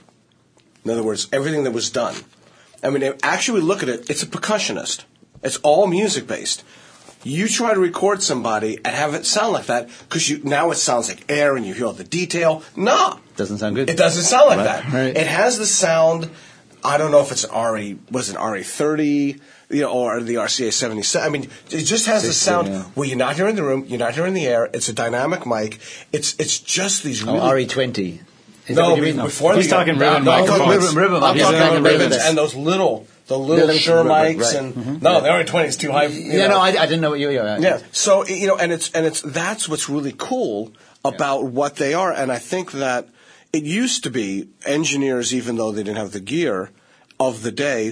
In other words, everything that was done. I mean, actually look at it, it's a percussionist. It's all music-based. You try to record somebody and have it sound like that because you now it sounds like air and you hear all the detail. No.
Doesn't sound good.
It doesn't sound like
Right.
that.
Right.
It has the sound, I don't know if it's R E, was it R E thirty, you know, or the R C A seventy-seven. I mean, it just has the
sixty,
sound
yeah.
where you're not hearing the room, you're not hearing the air. It's a dynamic mic. It's it's just these really...
Oh, R E twenty. Is that
No,
what you mean?
before
He's
they got-
talking
no,
ribbon
no, I'm
microphones.
talking
Ribbon- ribbon
I'm
mics.
talking
Yeah,
about
ribbons.
ribbons and those little, the little
Little
Shure
ribbon,
mics,
right.
and
Mm-hmm.
no, the R E twenty is too high. You
Yeah,
know.
no, I, I didn't know what you were. Yeah.
Yeah. So you know, and it's and it's that's what's really cool about what they are, and I think that it used to be engineers, even though they didn't have the gear of the day,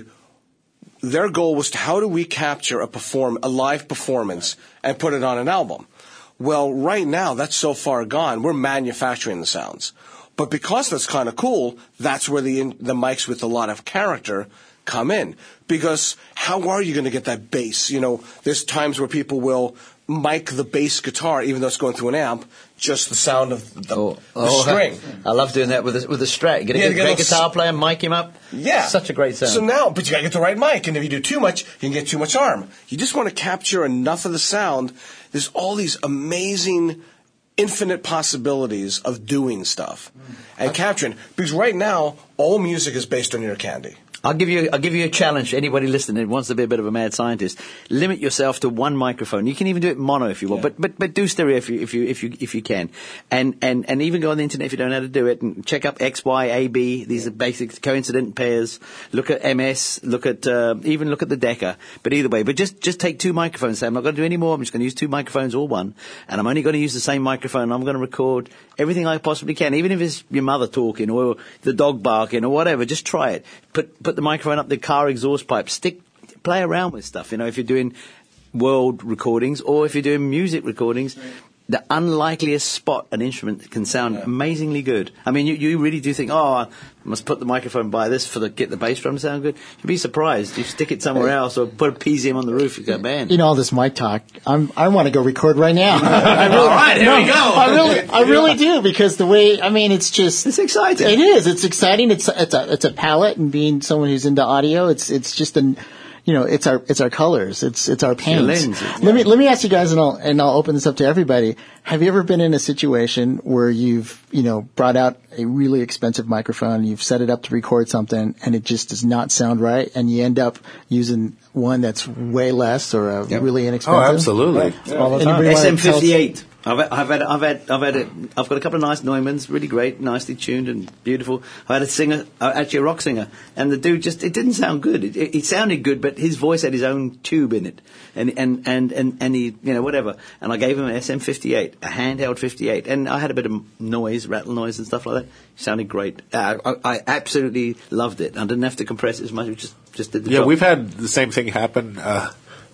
their goal was to how do we capture a perform a live performance and put it on an album. Well, right now that's so far gone. We're manufacturing the sounds, but because that's kind of cool, that's where the the mics with a lot of character come in. Because how are you going to get that bass? You know, there's times where people will mic the bass guitar, even though it's going through an amp, just the sound of the,
oh,
the
oh,
string.
I love doing that with a, with a Strat. Get a
Yeah,
good,
get
great
a-
guitar player, mic him up.
Yeah.
Such a great sound.
So now, but you gotta get the right mic, and if you do too much, you can get too much arm. You just want to capture enough of the sound. There's all these amazing, infinite possibilities of doing stuff and capturing. Because right now, all music is based on ear candy.
I'll give you I'll give you a challenge to anybody listening who wants to be a bit of a mad scientist. Limit yourself to one microphone. You can even do it mono if you want,
Yeah.
but but but do stereo if you if you if you if you can. And and and even go on the internet if you don't know how to do it and check up X, Y, A, B. These are basic coincident pairs. Look at M S, look at uh, even look at the Decca. But either way, but just just take two microphones. Say I'm not going to do any more. I'm just going to use two microphones or one, and I'm only going to use the same microphone. I'm going to record everything I possibly can, even if it's your mother talking or the dog barking or whatever. Just try it. Put put the microphone up the car exhaust pipe. Stick, play around with stuff. You know, if you're doing world recordings or if you're doing music recordings, the unlikeliest spot an instrument can sound
Yeah.
amazingly good. I mean, you, you really do think, oh, I must put the microphone by this for the get the bass drum to sound good. You'd be surprised. You stick it somewhere else or put a P Z M on the roof, you go, man.
You know, all this mic talk, I'm, I want to go record right now. I really,
All right, here we go.
I really, I really do, because the way, I mean, it's just,
It's exciting.
It is. It's exciting. It's, it's a, it's a palette, and being someone who's into audio, it's, it's just an, you know, it's our, it's our colors. It's, it's our paints.
lens, yeah.
Let me, let me ask you guys, and I'll, and I'll open this up to everybody. Have you ever been in a situation where you've, you know, brought out a really expensive microphone, you've set it up to record something, and it just does not sound right, and you end up using one that's way less or a really inexpensive?
Oh, absolutely.
All the time.
S M fifty-eight. I've, I've had, I've had, I've had, a, I've got a couple of nice Neumanns, really great, nicely tuned and beautiful. I had a singer, uh, actually a rock singer, and the dude just, it didn't sound good. It, it, it sounded good, but his voice had his own tube in it, and and and and, and he, you know, whatever. And I gave him an S M fifty-eight, a handheld fifty-eight, and I had a bit of noise, rattle noise and stuff like that. It sounded great. Uh, I, I absolutely loved it. I didn't have to compress it as much. We just just did the
Yeah,
job.
we've had the same thing happen. Uh,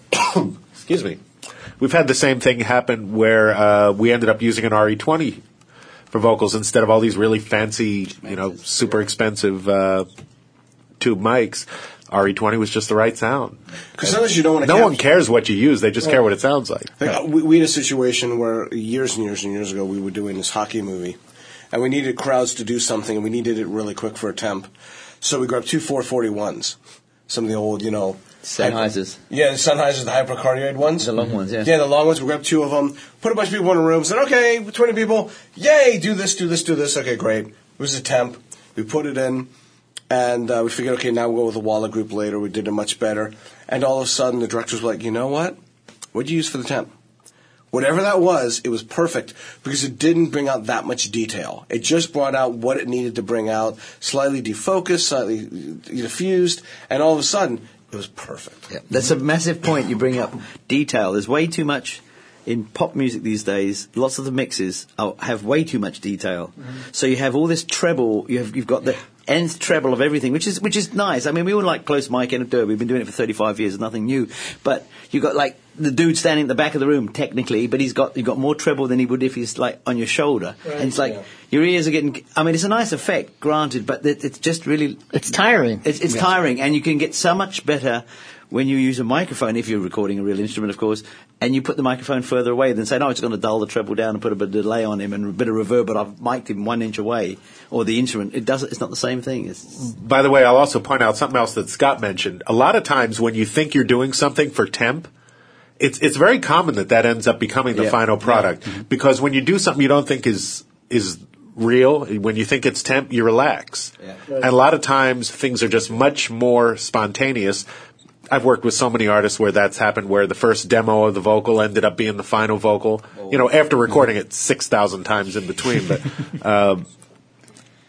excuse me. We've had the same thing happen where uh, we ended up using an R E twenty for vocals instead of all these really fancy, you know, super expensive uh, tube mics. R E twenty was just the right sound.
Because sometimes you don't want to.
No one cares what you use; they just care what it sounds like.
Like, we, we had a situation where years and years and years ago we were doing this hockey movie, and we needed crowds to do something, and we needed it really quick for a temp. So we grabbed two four forty-ones, some of the old, you know,
Sennheisers.
Yeah, the Sennheisers, the hypercardioid ones.
The long ones, yeah.
Yeah, the long ones. We grabbed two of them, put a bunch of people in a room, said, okay, twenty people, yay, do this, do this, do this. Okay, great. It was a temp. We put it in, and uh, we figured, okay, now we'll go with the Walla group later. We did it much better. And all of a sudden, the director was like, you know what? What'd you use for the temp? Whatever that was, it was perfect because it didn't bring out that much detail. It just brought out what it needed to bring out, slightly defocused, slightly diffused, and all of a sudden, it was perfect.
Yeah, that's a massive point you bring up. Detail. There's way too much in pop music these days. Lots of the mixes are, have way too much detail. Mm-hmm. So you have all this treble. You have, you've got the nth treble of everything, which is which is nice. I mean, we all like close mic and a Derby. We've been doing it for thirty-five years. It's nothing new. But you've got like the dude standing at the back of the room, technically, but he's got you've got more treble than he would if he's like on your shoulder. Right, and it's like yeah. your ears are getting. I mean, it's a nice effect, granted, but it, it's just really
it's tiring.
It's, it's yeah. tiring, and you can get so much better when you use a microphone, if you're recording a real instrument, of course, and you put the microphone further away than say, no, it's going to dull the treble down and put a bit of delay on him and a bit of reverb, but I've mic'd him one inch away, or the instrument. It doesn't. It's not the same thing. It's,
By the way, I'll also point out something else that Scott mentioned. A lot of times when you think you're doing something for temp, it's it's very common that that ends up becoming the
yeah.
final product.
Yeah. Mm-hmm.
Because when you do something you don't think is is real, when you think it's temp, you relax.
Yeah.
And a lot of times things are just much more spontaneous. I've worked with so many artists where that's happened, where the first demo of the vocal ended up being the final vocal. Oh. You know, after recording it six thousand times in between. But um,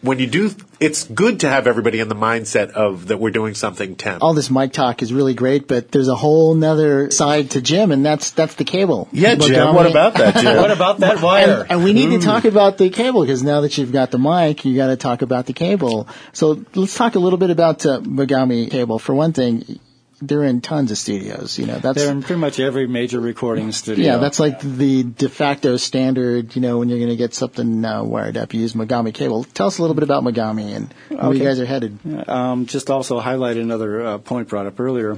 when you do, it's good to have everybody in the mindset of that we're doing something temp.
All this mic talk is really great, but there's a whole nother side to Jim, and that's that's the cable.
Yeah, Jim,
Mogami.
what about that, Jim?
What about that wire?
And, and we need mm. to talk about the cable, because now that you've got the mic, you got to talk about the cable. So let's talk a little bit about uh, Mogami cable. For one thing, they're in tons of studios. You know, that's
they're in pretty much every major recording studio.
Yeah, that's like the de facto standard. You know, when you're going to get something uh, wired up, you use Mogami cable. Tell us a little bit about Mogami and where okay. you guys are headed.
Um, just also highlight another uh, point brought up earlier.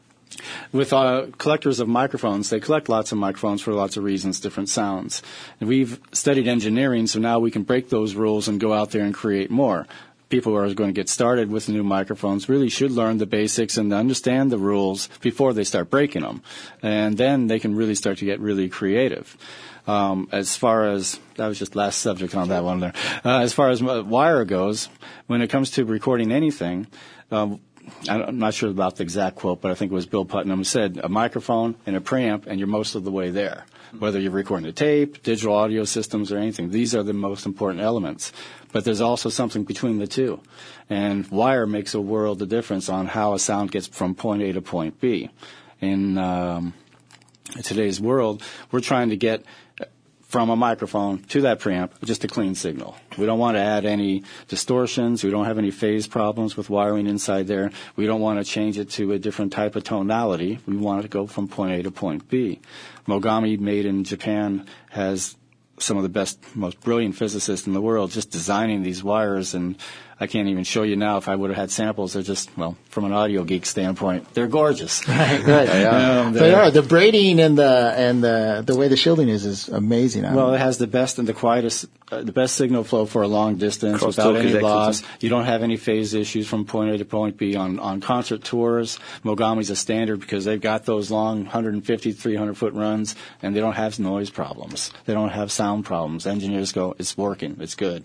With uh, collectors of microphones, they collect lots of microphones for lots of reasons, different sounds. And we've studied engineering, so now we can break those rules and go out there and create more. People who are going to get started with new microphones really should learn the basics and understand the rules before they start breaking them. And then they can really start to get really creative. Um, as far as, that was just last subject on that one there. Uh, as far as wire goes, when it comes to recording anything, um, I'm not sure about the exact quote, but I think it was Bill Putnam said, a microphone and a preamp, and you're most of the way there. Whether you're recording a tape, digital audio systems, or anything, these are the most important elements. But there's also something between the two. And wire makes a world of difference on how a sound gets from point A to point B. In um, today's world, we're trying to get from a microphone to that preamp just a clean signal. We don't want to add any distortions. We don't have any phase problems with wiring inside there. We don't want to change it to a different type of tonality. We want it to go from point A to point B. Mogami, made in Japan, has some of the best, most brilliant physicists in the world just designing these wires, and I can't even show you now. If I would have had samples, they're just, well, from an audio geek standpoint, they're gorgeous.
Right, right. They are. Um, they are. The braiding and the and the the way the shielding is is amazing. I
well,
know.
It has the best and the quietest, uh, the best signal flow for a long distance
Cross
without any
excellent.
loss. You don't have any phase issues from point A to point B on on concert tours. Mogami's a standard because they've got those long one fifty, three hundred foot runs, and they don't have noise problems. They don't have sound problems. Engineers go, it's working, it's good.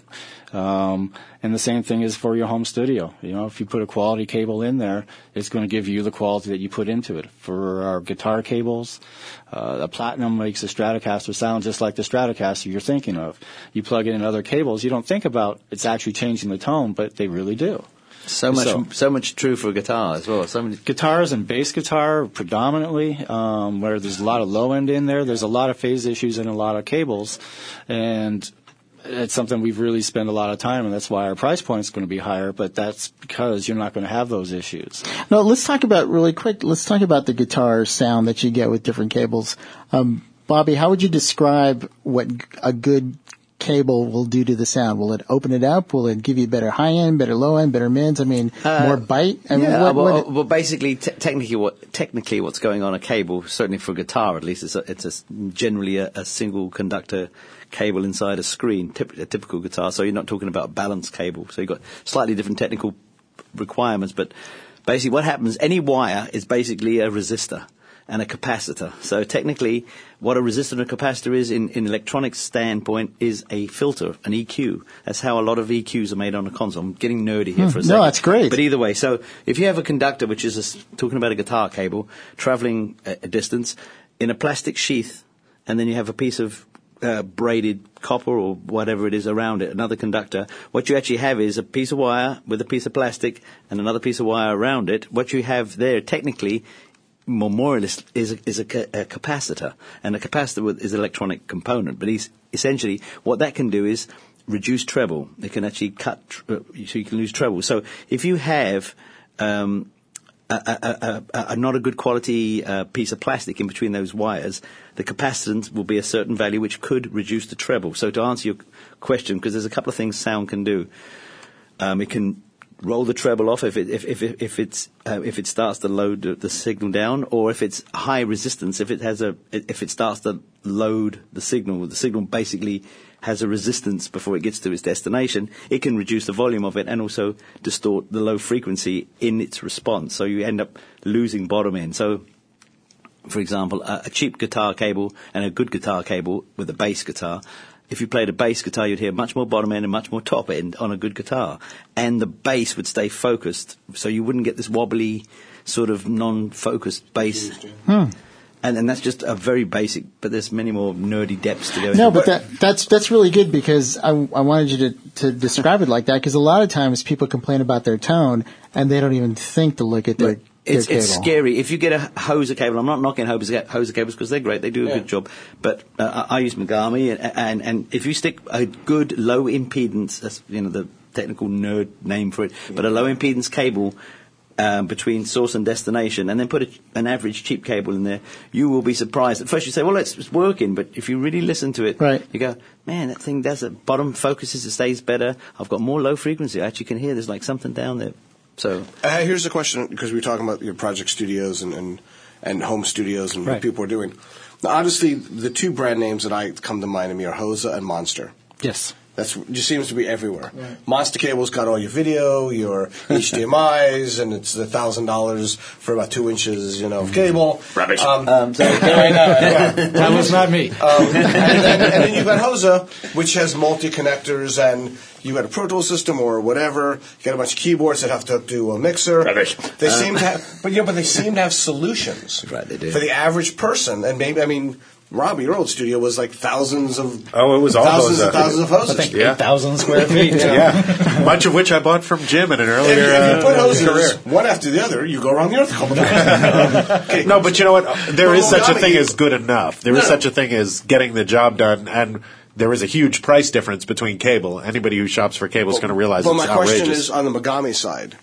Um, and the same thing is for your home studio. You know, if you put a quality cable in there, it's going to give you the quality that you put into it. For our guitar cables, uh, the Platinum makes a Stratocaster sound just like the Stratocaster you're thinking of. You plug in other cables, you don't think about it's actually changing the tone, but they really do.
So much,
so,
so much true for guitar as well. So many
guitars and bass guitar predominantly, um, where there's a lot of low end in there. There's a lot of phase issues and a lot of cables, and it's something we've really spent a lot of time, and that's why our price point is going to be higher, but that's because you're not going to have those issues.
No, let's talk about, really quick, let's talk about the guitar sound that you get with different cables. Um, Bobby, how would you describe what a good cable will do to the sound? Will it open it up? Will it give you better high end, better low end, better mids? I mean,
uh,
more bite? I mean,
yeah,
what,
well,
what
well, basically, te- technically, what technically what's going on a cable, certainly for guitar at least, it's a, it's a, generally a, a single conductor cable inside a screen, tip, a typical guitar. So you're not talking about balanced cable. So you've got slightly different technical requirements, but basically what happens, any wire is basically a resistor and a capacitor. So technically, what a resistor and a capacitor is in, in electronic standpoint is a filter, an E Q. That's how a lot of E Qs are made on a console. I'm getting nerdy here
hmm,
for a second.
No, that's great.
But either way, so if you have a conductor, which is a, talking about a guitar cable, traveling a, a distance in a plastic sheath, and then you have a piece of uh, braided copper or whatever it is around it, another conductor, what you actually have is a piece of wire with a piece of plastic and another piece of wire around it. What you have there technically more, more or less is a, is a, a capacitor, and a capacitor is an electronic component. But he's, essentially, what that can do is reduce treble. It can actually cut, uh, so you can lose treble. So if you have um, a, a, a, a not a good quality uh, piece of plastic in between those wires, the capacitance will be a certain value which could reduce the treble. So to answer your question, because there's a couple of things sound can do, um, it can roll the treble off if it if if if it's uh, if it starts to load the signal down, or if it's high resistance, if it has a if it starts to load the signal, the signal basically has a resistance before it gets to its destination. It can reduce the volume of it and also distort the low frequency in its response. So you end up losing bottom end. So, for example, a, a cheap guitar cable and a good guitar cable with a bass guitar. If you played a bass guitar, you'd hear much more bottom end and much more top end on a good guitar. And the bass would stay focused, so you wouldn't get this wobbly, sort of non-focused bass.
Hmm.
And, and that's just a very basic, but there's many more nerdy depths to go into.
No, but that, that's that's really good because I, I wanted you to, to describe it like that because a lot of times people complain about their tone and they don't even think to look at their,
But it's,
their
it's
cable.
scary. If you get a Hoser cable, I'm not knocking Hoser, Hoser cables because they're great, they do a
Yeah.
good job, but uh, I I use Mogami, and, and, and if you stick a good low impedance, that's, you know, the technical nerd name for it, but a low impedance cable Um, between source and destination, and then put a, an average cheap cable in there, you will be surprised. At first you say, well, it's, it's working, but if you really listen to it,
Right.
you go, man, that thing does it. Bottom focuses, it stays better. I've got more low frequency. I actually can hear there's like something down there. So
Uh, here's the question, because we were talking about your project studios and, and, and home studios and
Right.
what people are doing. Now, obviously, the two brand names that I come to mind to me are Hosa and Monster.
Yes.
That's just seems to be everywhere. Monster cable's got all your video, your H D M Is, and it's a thousand dollars for about two inches, you know, of cable.
Rubbish.
Um,
um, so
I know, yeah.
That was not me.
Um, and, then, and then you've got Hosa, which has multi-connectors, and you've got a Pro Tools system or whatever. You got a bunch of keyboards that have to do a mixer.
Rubbish.
They seem to have, but yeah, but they seem to have solutions.
Right, they do.
For the average person, and maybe I mean, Rob, your old studio was like thousands of
Oh, it was all
thousands
Hosa.
and thousands of Hosas.
I think
Yeah.
eight thousand square feet.
Yeah, much of which I bought from Jim in an
If,
earlier
if you put
uh,
hoses
career.
one after the other, you go around the earth a couple times. Okay.
No, but you know what? There
But
is such a
Mogami-
thing as good enough. There is
No.
such a thing as getting the job done, and there is a huge price difference between cable. Anybody who shops for cable is going to realize
But
it's
my question
outrageous.
is on the Mogami side.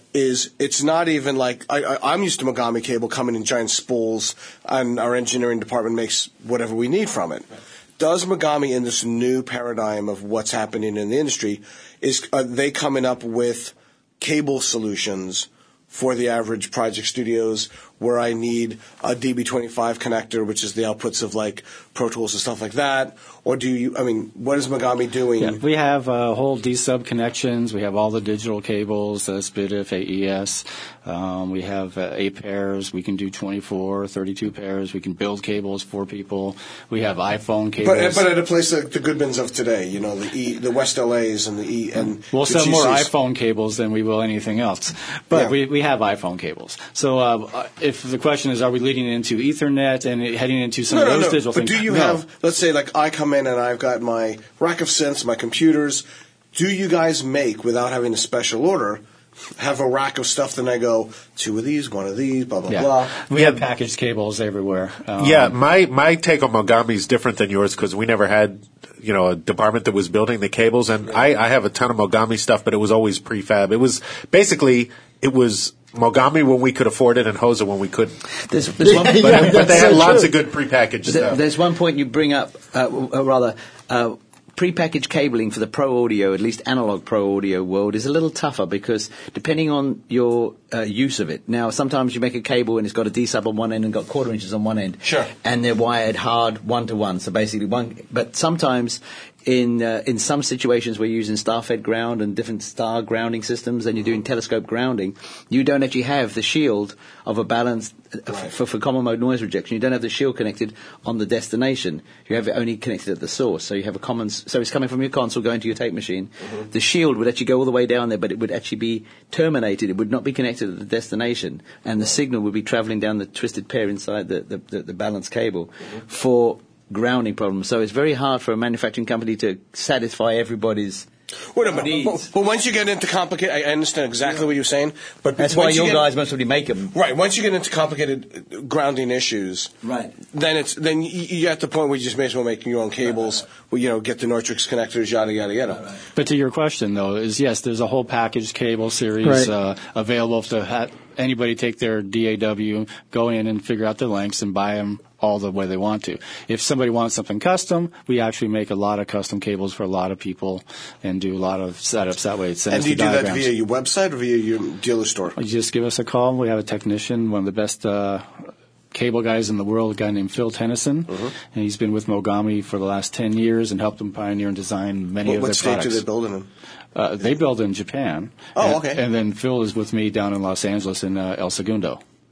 Is it's not even like I, I, I'm used to Mogami cable coming in giant spools, and our engineering department makes whatever we need from it. Does Mogami, in this new paradigm of what's happening in the industry, is are they coming up with cable solutions for the average project studios where I need a D B twenty-five connector, which is the outputs of like Pro Tools and stuff like that? Or do you, I mean, what is Mogami doing?
Yeah, we have uh, whole D-sub connections. We have all the digital cables, uh, S P D I F, A E S. Um, we have uh, eight pairs. We can do twenty-four, thirty-two pairs. We can build cables for people. We have iPhone cables.
But, but at a place like the Goodmans of today, you know, the E, the West L A's and the E and
We'll
the
sell
G
more
Cs.
iPhone cables than we will anything else. But
Yeah.
we, we have iPhone cables. So uh, if the question is, are we leading into Ethernet and heading into some
No,
of
no,
those
no.
digital
But
things?
do you
No.
have, let's say, like I come in and I've got my rack of synths, my computers. Do you guys make, without having a special order, have a rack of stuff, then I go, two of these, one of these, blah, blah,
Yeah.
blah.
We have packaged cables everywhere. Um,
Yeah, my, my take on Mogami is different than yours because we never had, you know, a department that was building the cables, and I, I have a ton of Mogami stuff, but it was always prefab. It was basically it was Mogami when we could afford it and Hosa when we couldn't.
there's, there's one,
But,
Yeah,
but they
that's
had
so
lots
true.
of good prepackaged
There-
stuff.
There's one point you bring up, uh, or rather, uh, prepackaged cabling for the pro audio, at least analog pro audio world, is a little tougher because depending on your uh, use of it. Now, sometimes you make a cable and it's got a D-sub on one end and got quarter inches on one end.
Sure.
And they're wired hard one to one. So basically one, but sometimes in uh, in some situations where you're using star-fed ground and different star grounding systems and you're doing telescope grounding, you don't actually have the shield of a balanced uh,
Right.
for, for common mode noise rejection. You don't have the shield connected on the destination. You have it only connected at the source. So you have a common, s- so it's coming from your console going to your tape machine. The shield would actually go all the way down there, but it would actually be terminated. It would not be connected at the destination, and the signal would be traveling down the twisted pair inside the the, the, the balanced cable for grounding problems. So it's very hard for a manufacturing company to satisfy everybody's.
Wait a minute. But, but once you get into complicated, I I understand exactly what you're saying. But
That's why
once you
your
get-
guys mostly make them.
Right. Once you get into complicated uh, grounding issues,
Right.
then it's then you, you're at the point where you just may as well make your own cables. Well, you know, get the Nortrix connectors, yada yada yada.
But to your question, though, is yes, there's a whole packaged cable series
Right.
uh, available to ha- anybody take their D A W, go in and figure out the lengths and buy them all the way they want to. If somebody wants something custom, we actually make a lot of custom cables for a lot of people and do a lot of setups that way. It sends
And do you
the
do that
diagrams.
via your website or via your dealer store?
You just give us a call. We have a technician, one of the best uh, cable guys in the world, a guy named Phil Tennyson.
Mm-hmm.
And he's been with Mogami for the last ten years and helped them pioneer and design many
What,
of
what
their
state
products.
do they build it in?
Uh, they build in Japan.
Oh,
and,
okay.
And then Phil is with me down in Los Angeles in uh, El Segundo.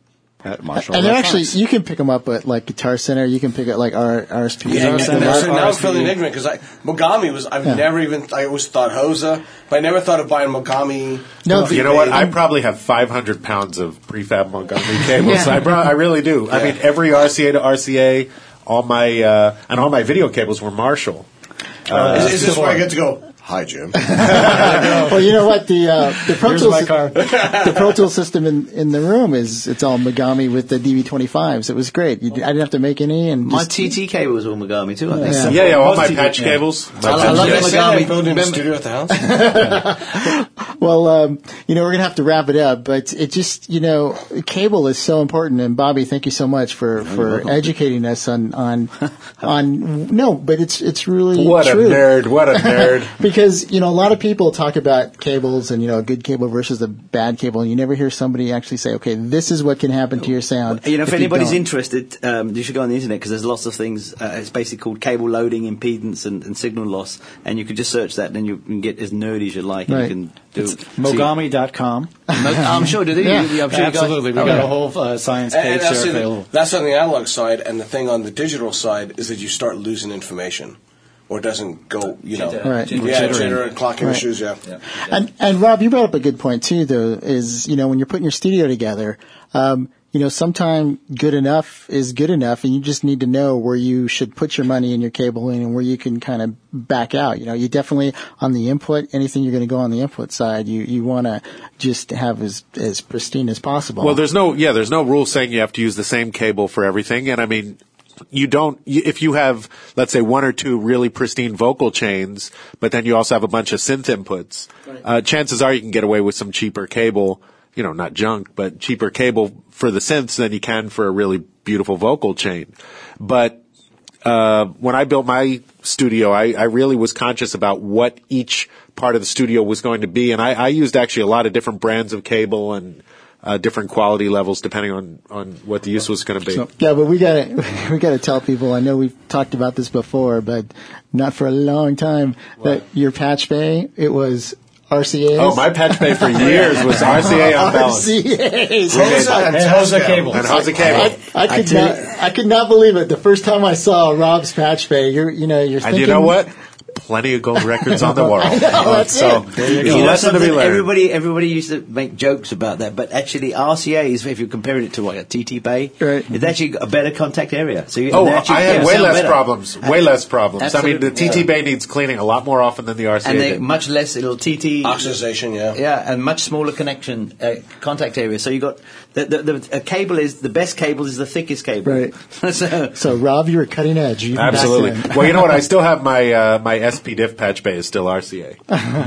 at Marshall.
And they're actually, you can pick them up at like Guitar Center. You can pick up like R, RSP.
Yeah,
Guitar
yeah,
Center,
now, so now I'm
R S P.
feeling ignorant because I Mogami was I've
Yeah.
never even I always thought Hosa, but I never thought of buying Mogami.
No,
Coffee
You know what?
Mate.
I probably have five hundred pounds of prefab Montgomery cables.
Yeah.
I, bro- I really do. I
Yeah.
mean, every R C A to R C A, all my uh, and all my video cables were Marshall. Uh,
is, is this where I get to go? Hi, Jim.
well, you know what? The uh, the Pro
Here's
Tools
my car.
the Pro Tools system in, in the room is it's all Mogami with the D V twenty-fives. It was great. You, I didn't have to make any. And
My
just,
T T cables were all Mogami too, I think.
Yeah.
yeah, yeah, all my
Most
patch
people- yeah.
cables. My
I love-
patch
I love
Did I
the
say that
Mogami.
building a
Remember-
studio at the house?
well, um, you know, we're gonna have to wrap it up, but it just you know, cable is so important. And Bobby, thank you so much for, for educating us on on on no, but it's it's really
What
true.
a nerd! What a nerd!
Because, you know, a lot of people talk about cables and, you know, a good cable versus a bad cable, and you never hear somebody actually say, okay, this is what can happen to your sound.
You know, if,
you
anybody's
don't.
interested, um, you should go on the internet because there's lots of things. Uh, it's basically called cable loading, impedance, and, and signal loss. And you can just search that, and then you can get as nerdy as you like.
Right.
And you can do
It's Mogami dot com.
Mo- I'm sure. Do they?
Yeah.
You- I'm sure you guys-
Absolutely. We've
Oh,
got
yeah.
a whole uh, science
And,
page
and
there
that's, the,
available.
that's on the analog side, and the thing on the digital side is that you start losing information, or it doesn't go, you know,
Right.
yeah,
Jittering.
jitter and clocking
Right.
issues, yeah.
And, and Rob, you brought up a good point too, though, is, you know, when you're putting your studio together, um, you know, sometime good enough is good enough, and you just need to know where you should put your money in your cabling and where you can kind of back out. You know, you definitely, on the input, anything you're going to go on the input side, you, you want to just have as, as pristine as possible.
Well, there's no, yeah, there's no rule saying you have to use the same cable for everything. And I mean, you don't, you- if you have, let's say, one or two really pristine vocal chains, but then you also have a bunch of synth inputs, uh, chances are you can get away with some cheaper cable, you know, not junk, but cheaper cable for the synths than you can for a really beautiful vocal chain. But, uh, when I built my studio, I, I really was conscious about what each part of the studio was going to be. And I, I used actually a lot of different brands of cable and, uh, different quality levels depending on, on what the use was going to be.
So, yeah, but we gotta we gotta tell people. I know we've talked about this before, but not for a long time. That your patch bay, it was R C As.
Oh, my patch bay for years was R C A on balance.
R C As.
Hosa and
And Hosa
Tascam.
cable.
And how's the cable?
I, I could not. I could not believe it. The first time I saw Rob's patch bay, you're, you know, you're
And
thinking.
you know what? Plenty of gold records on the wall.
I know, that's
so
it.
there's a
You know
lesson to be
something?
learned.
Everybody, everybody used to make jokes about that, but actually R C As, if you're comparing it to like a T T bay,
Right.
it's actually got a better contact area. So you,
Oh,
they actually
I had
yeah,
way
sound
less
better.
problems. Way less problems. I mean, the
Absolutely,
T T
yeah.
bay needs cleaning a lot more often than the R C A
And they
did.
much less little T T
Oxidization, yeah.
Yeah, and much smaller connection uh, contact area. So you got the, the, the a cable is the best cable is the thickest cable.
Right.
so,
So Rob, you were cutting edge. even back
Absolutely.
then.
Well, you know what? I still have my uh, my S P diff patch bay is still R C A,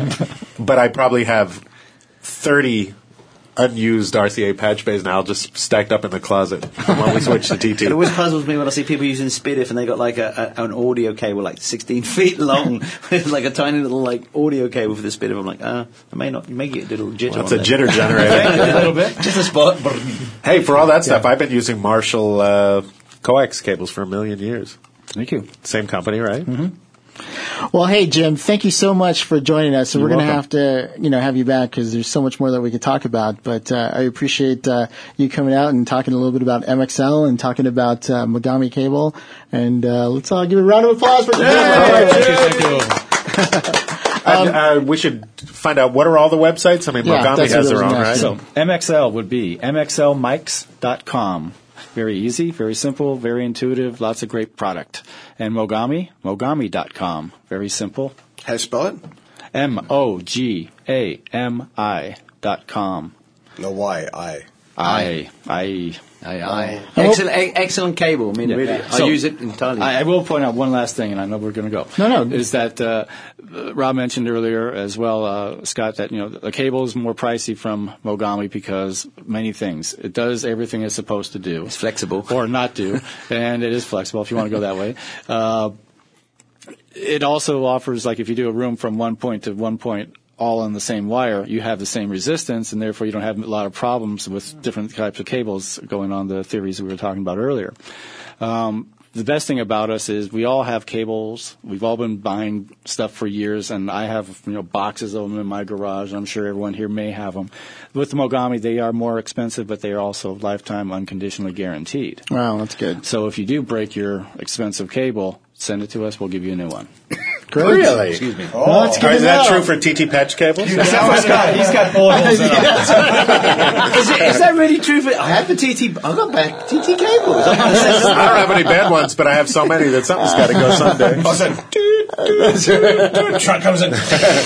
but I probably have thirty unused R C A patch bays now, just stacked up in the closet from when we switched to T T.
it always puzzles me when I see people using SPDIF and they got like a, a, an audio cable like sixteen feet long with like a tiny little like audio cable for the SPDIF. I'm like, uh, I may not make it a little jitter.
That's
on
a
there.
jitter generator.
a little bit, just a spot.
Hey, for all that stuff, I've been using Marshall uh, coax cables for a million years.
Thank you.
Same company, right?
Mm-hmm. Well, hey Jim, thank you so much for joining us. So
You're
we're going to
welcome.
have to, you know, have you back because there's so much more that we could talk about. But uh, I appreciate uh, you coming out and talking a little bit about M X L and talking about uh, Mogami cable. And uh, let's all give a round of applause for Jim.
Thank you. Thank you.
And, uh, we should find out what are all the websites. I mean,
Yeah,
Mogami
that's
has
what
their
I was
own,
gonna
right?
ask.
So M X L would be M X L mics dot com. Very easy, very simple, very intuitive, lots of great product. And Mogami, Mogami dot com. Very simple.
How do you spell it?
M O G A M I dot com.
No, why? I.
I, I,
Aye, aye. Excellent, e- excellent cable. I mean,
Yeah.
really,
Yeah.
I
So,
use it entirely.
I, I will point out one last thing, and I know we're going to go.
No, no.
Is that uh, Rob mentioned earlier as well, uh, Scott, that you know the cable is more pricey from Mogami because many things. It does everything it's supposed to do.
It's flexible.
Or not do, and it is flexible if you want to go that way. Uh, it also offers, like if you do a room from one point to one point, all on the same wire, you have the same resistance, and therefore you don't have a lot of problems with different types of cables going on the theories we were talking about earlier. Um, the best thing about us is we all have cables. We've all been buying stuff for years, and I have, you know, boxes of them in my garage. I'm sure everyone here may have them. With the Mogami, they are more expensive, but they are also lifetime unconditionally guaranteed.
Wow, that's good.
So if you do break your expensive cable, send it to us. We'll give you a new one.
Great.
Really?
Excuse me.
Well, that's good
Is
to
that
know.
true for T T Patch cables?
Except for Scott. He's got bullet holes in them.
Is, it, is that really true? For, I have the T T. I got back T T cables.
I don't have any bad ones, but I have so many that something's got to go someday.
All of a sudden, doot, doot, doot, truck comes in.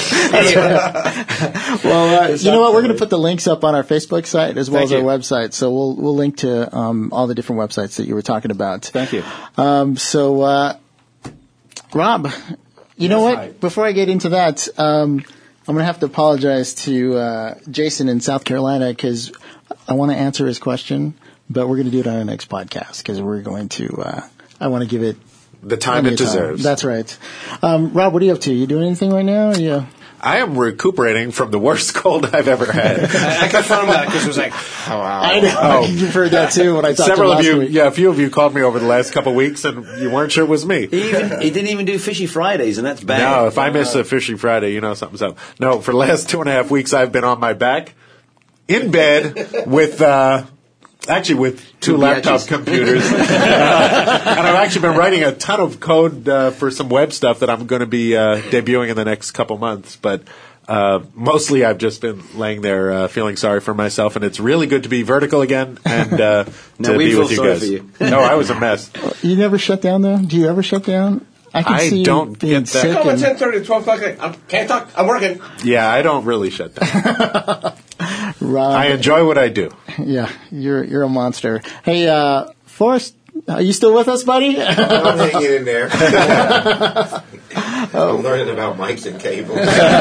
Well, uh, you know what? We're going to put the links up on our Facebook site as well
Thank
as our
you.
website. So we'll we'll link to um, all the different websites that you were talking about.
Thank you.
Um, so, uh, Rob, you know what?
hi.
Before I get into that, um, I'm going to have to apologize to uh, Jason in South Carolina because I want to answer his question, but we're going to do it on our next podcast because we're going to. Uh, I want to give it
The time
plenty
it
of time.
deserves.
That's right. Um, Rob, what are you up to? You doing anything right now? Or you?
I am recuperating from the worst cold I've ever had.
I confirmed that because it was like, oh, wow.
I know.
Oh.
You've heard that too when I talked
Several
to him
of
last
you,
week.
yeah, a few of you called me over the last couple of weeks, and you weren't sure it was me.
He, even, he didn't even do Fishy Fridays, and that's bad.
No, if I miss a Fishy Friday, you know something's up. No, for the last two and a half weeks, I've been on my back, in bed, with, uh, actually with two
Two
laptop
biatches.
computers. and I've actually been writing a ton of code uh, for some web stuff that I'm going to be uh, debuting in the next couple months. But uh, mostly I've just been laying there uh, feeling sorry for myself, and it's really good to be vertical again and uh,
No,
to
we
be
feel
with you
sorry
guys.
for you.
No, I was a mess.
You never shut down though? Do you ever shut down? I can
I
see
don't
you being
get that.
sick
Come at
and-
ten thirty, twelve o'clock. I can't talk. I'm working.
Yeah, I don't really shut down.
Rob,
I enjoy what I do.
yeah, you're you're a monster. Hey, uh, Forrest, are you still with us, buddy?
I'm hanging in there. I'm learning about mics and cables,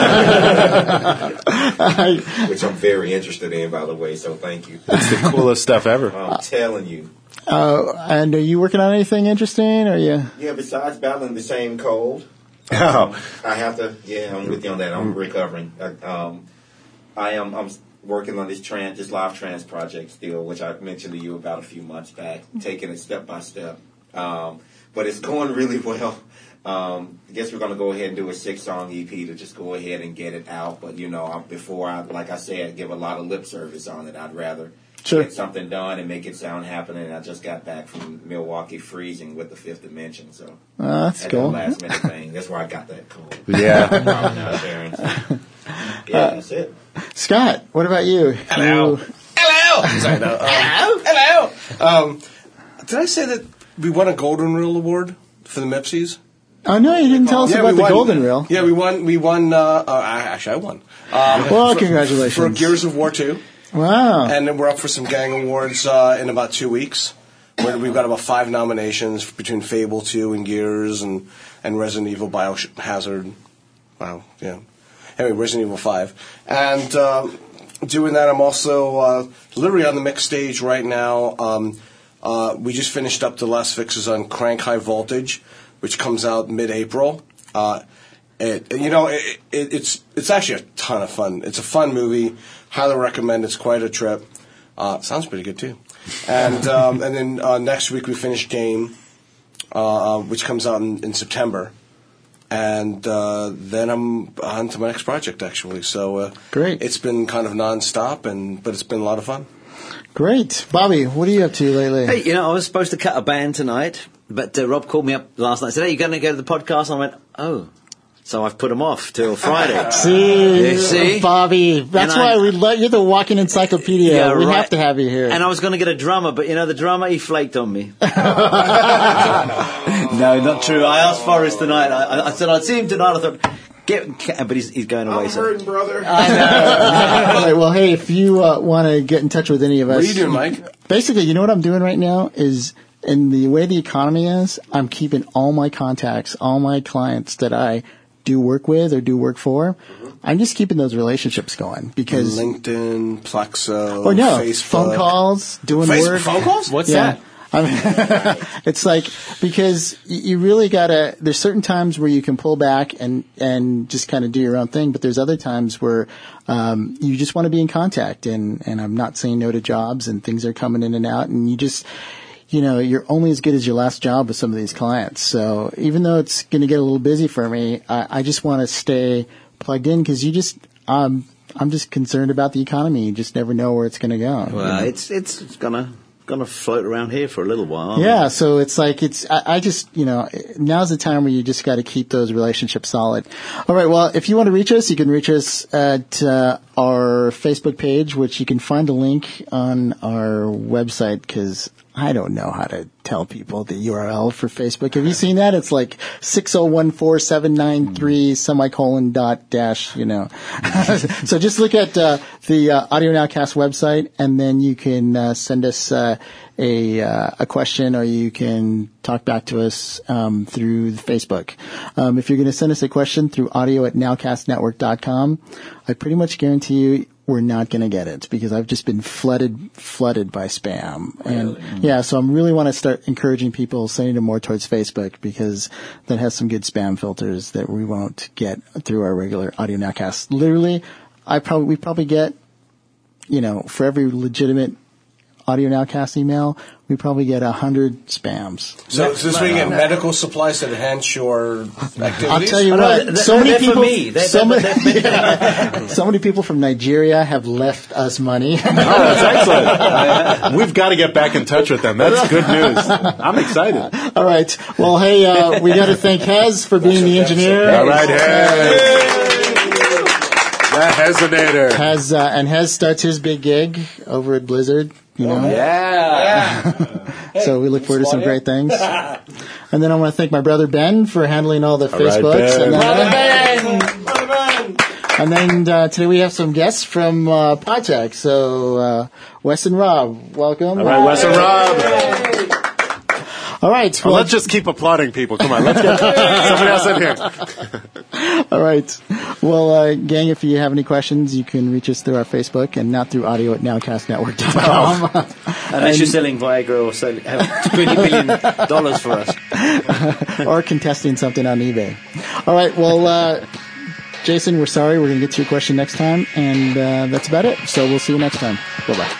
which I'm very interested in, by the way, so thank you.
It's the coolest stuff ever.
I'm telling you.
uh, and are you working on anything interesting? Or you?
Yeah, besides battling the same cold,
Oh,
I have to, yeah, I'm with you on that. I'm recovering. I, um, I am I'm working on this trans, this live trans project still, which I mentioned to you about a few months back, taking it step by step. Um, but it's going really well. Um, I guess we're going to go ahead and do a six-song E P to just go ahead and get it out. But, you know, I- before I, like I said, give a lot of lip service on it, I'd rather
Sure.
get something done and make it sound happening. I just got back from Milwaukee freezing with the Fifth Dimension, so
Uh, that's
that's
cool.
a last minute thing. That's where I got that cold.
yeah.
Out there and stuff. Yeah, that's it.
Scott, what about you?
Hello.
You-
Hello. Sorry, no. Um, Hello. Hello. Um, did I say that we won a Golden Reel Award for the Mipsies?
Oh no, you didn't tell us
Yeah,
about
we
the
won.
Golden Reel.
Yeah, we won. We won. Uh, uh, I- actually, I won. Um,
Well,
for-
congratulations.
for Gears of War two.
Wow.
And then we're up for some gang awards uh, in about two weeks. Where we've got about five nominations between Fable two and Gears and, and Resident Evil Biohazard. Wow, yeah. Anyway, Resident Evil five. And um, doing that, I'm also uh, literally on the mix stage right now. Um, uh, we just finished up the last fixes on Crank High Voltage, which comes out mid-April. Uh, it, you know, it, it, it's it's actually a ton of fun. It's a fun movie. Highly recommend. It's quite a trip. Uh, sounds pretty good too. And um, and then uh, next week we finish Game, uh, uh, which comes out in, in September. And uh, then I'm on to my next project actually. So uh,
Great.
It's been kind of nonstop, and but it's been a lot of fun.
Great. Bobby, what are you up to lately?
Hey, you know, I was supposed to cut a band tonight, but uh, Rob called me up last night and said, hey, you going to go to the podcast? And I went, oh. So I've put them off till Friday.
See,
You see?
Bobby, that's
And
why
I-
we love you're the walking encyclopedia.
Yeah,
we
right.
have to have you here.
And I was going to get a drummer, but you know, the drummer, he flaked on me. No, not true. I asked Forrest tonight. I, I- I said I'd see him tonight. I thought, get, but he's, he's going away.
I'm
So.
hurting, brother.
All right, well, hey, if you uh, want to get in touch with any of us,
What are you doing, Mike?
Basically, you know what I'm doing right now is, in the way the economy is, I'm keeping all my contacts, all my clients that I do work with or do work for. I'm just keeping those relationships going because.
LinkedIn, Plexo,
Oh no!
Facebook.
Phone calls, doing
Facebook
work.
phone calls?
What's
Yeah.
that?
I mean, it's like because y- you really gotta. There's certain times where you can pull back and and just kind of do your own thing, but there's other times where um, you just want to be in contact. And and I'm not saying no to jobs, and things are coming in and out, and you just you know, you're only as good as your last job with some of these clients. So even though it's going to get a little busy for me, I, I just want to stay plugged in because you just, um, I'm just concerned about the economy. You just never know where it's going to go.
Well,
you know?
it's it's, it's gonna gonna float around here for a little while.
Yeah, so it's like it's. I, I just, you know, now's the time where you just got to keep those relationships solid. All right. Well, if you want to reach us, you can reach us at uh, our Facebook page, which you can find a link on our website because I don't know how to tell people the U R L for Facebook. Have you seen that? It's like six oh one four seven nine three semicolon dot dash, you know. So just look at uh, the uh, Audio Nowcast website, and then you can uh, send us uh, a uh, a question, or you can talk back to us um, through Facebook. Um, if you're going to send us a question through audio at nowcast network dot com, I pretty much guarantee you we're not going to get it because I've just been flooded, flooded by spam. And
really?
yeah, so I really want to start encouraging people, sending them more towards Facebook because that has some good spam filters that we won't get through our regular Audio Nowcast. Literally, I probably, we probably get, you know, for every legitimate Audio Nowcast email, we probably get a hundred spams.
So, so this way you get medical supplies to enhance your activities?
I'll tell you
Oh,
what,
no,
so
they're
many
for
people,
me. They're-
so,
they're-
many,
they're-
yeah. so many people from Nigeria have left us money.
Oh, that's excellent. We've got to get back in touch with them. That's good news. I'm excited.
All right. Well, hey, uh, we got to thank Hez for being the engineer.
All right, Hez. The Hesinator.
Hez, uh, and Hez starts his big gig over at Blizzard. You know.
Yeah.
So we look forward to some great things. And then I want to thank my brother Ben for handling all the
All right,
Facebooks.
Ben.
And then,
Brother Ben!
and then uh, today we have some guests from uh, PodTech. So uh, Wes and Rob, welcome.
All right, Wes and Rob.
All right.
Well,
Well,
let's just keep applauding people. Come on, let's get somebody else in here.
all right. Well, uh, gang, if you have any questions, you can reach us through our Facebook and not through audio at nowcast network dot com.
Unless you're selling Viagra or selling, have twenty billion dollars for us.
Or contesting something on eBay. All right. Well, uh, Jason, we're sorry. We're going to get to your question next time. And uh, that's about it. So we'll see you next time. Bye-bye.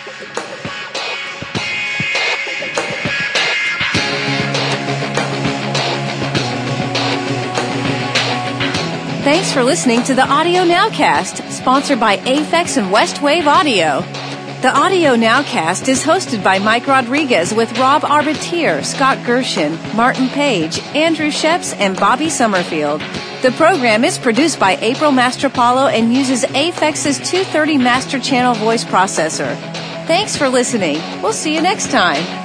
Thanks for listening to the Audio Nowcast, sponsored by Aphex and Westwave Audio. The Audio Nowcast is hosted by Mike Rodriguez with Rob Arbitier, Scott Gershon, Martin Page, Andrew Sheps, and Bobby Summerfield. The program is produced by April Mastropalo and uses Aphex's two thirty Master Channel voice processor. Thanks for listening. We'll see you next time.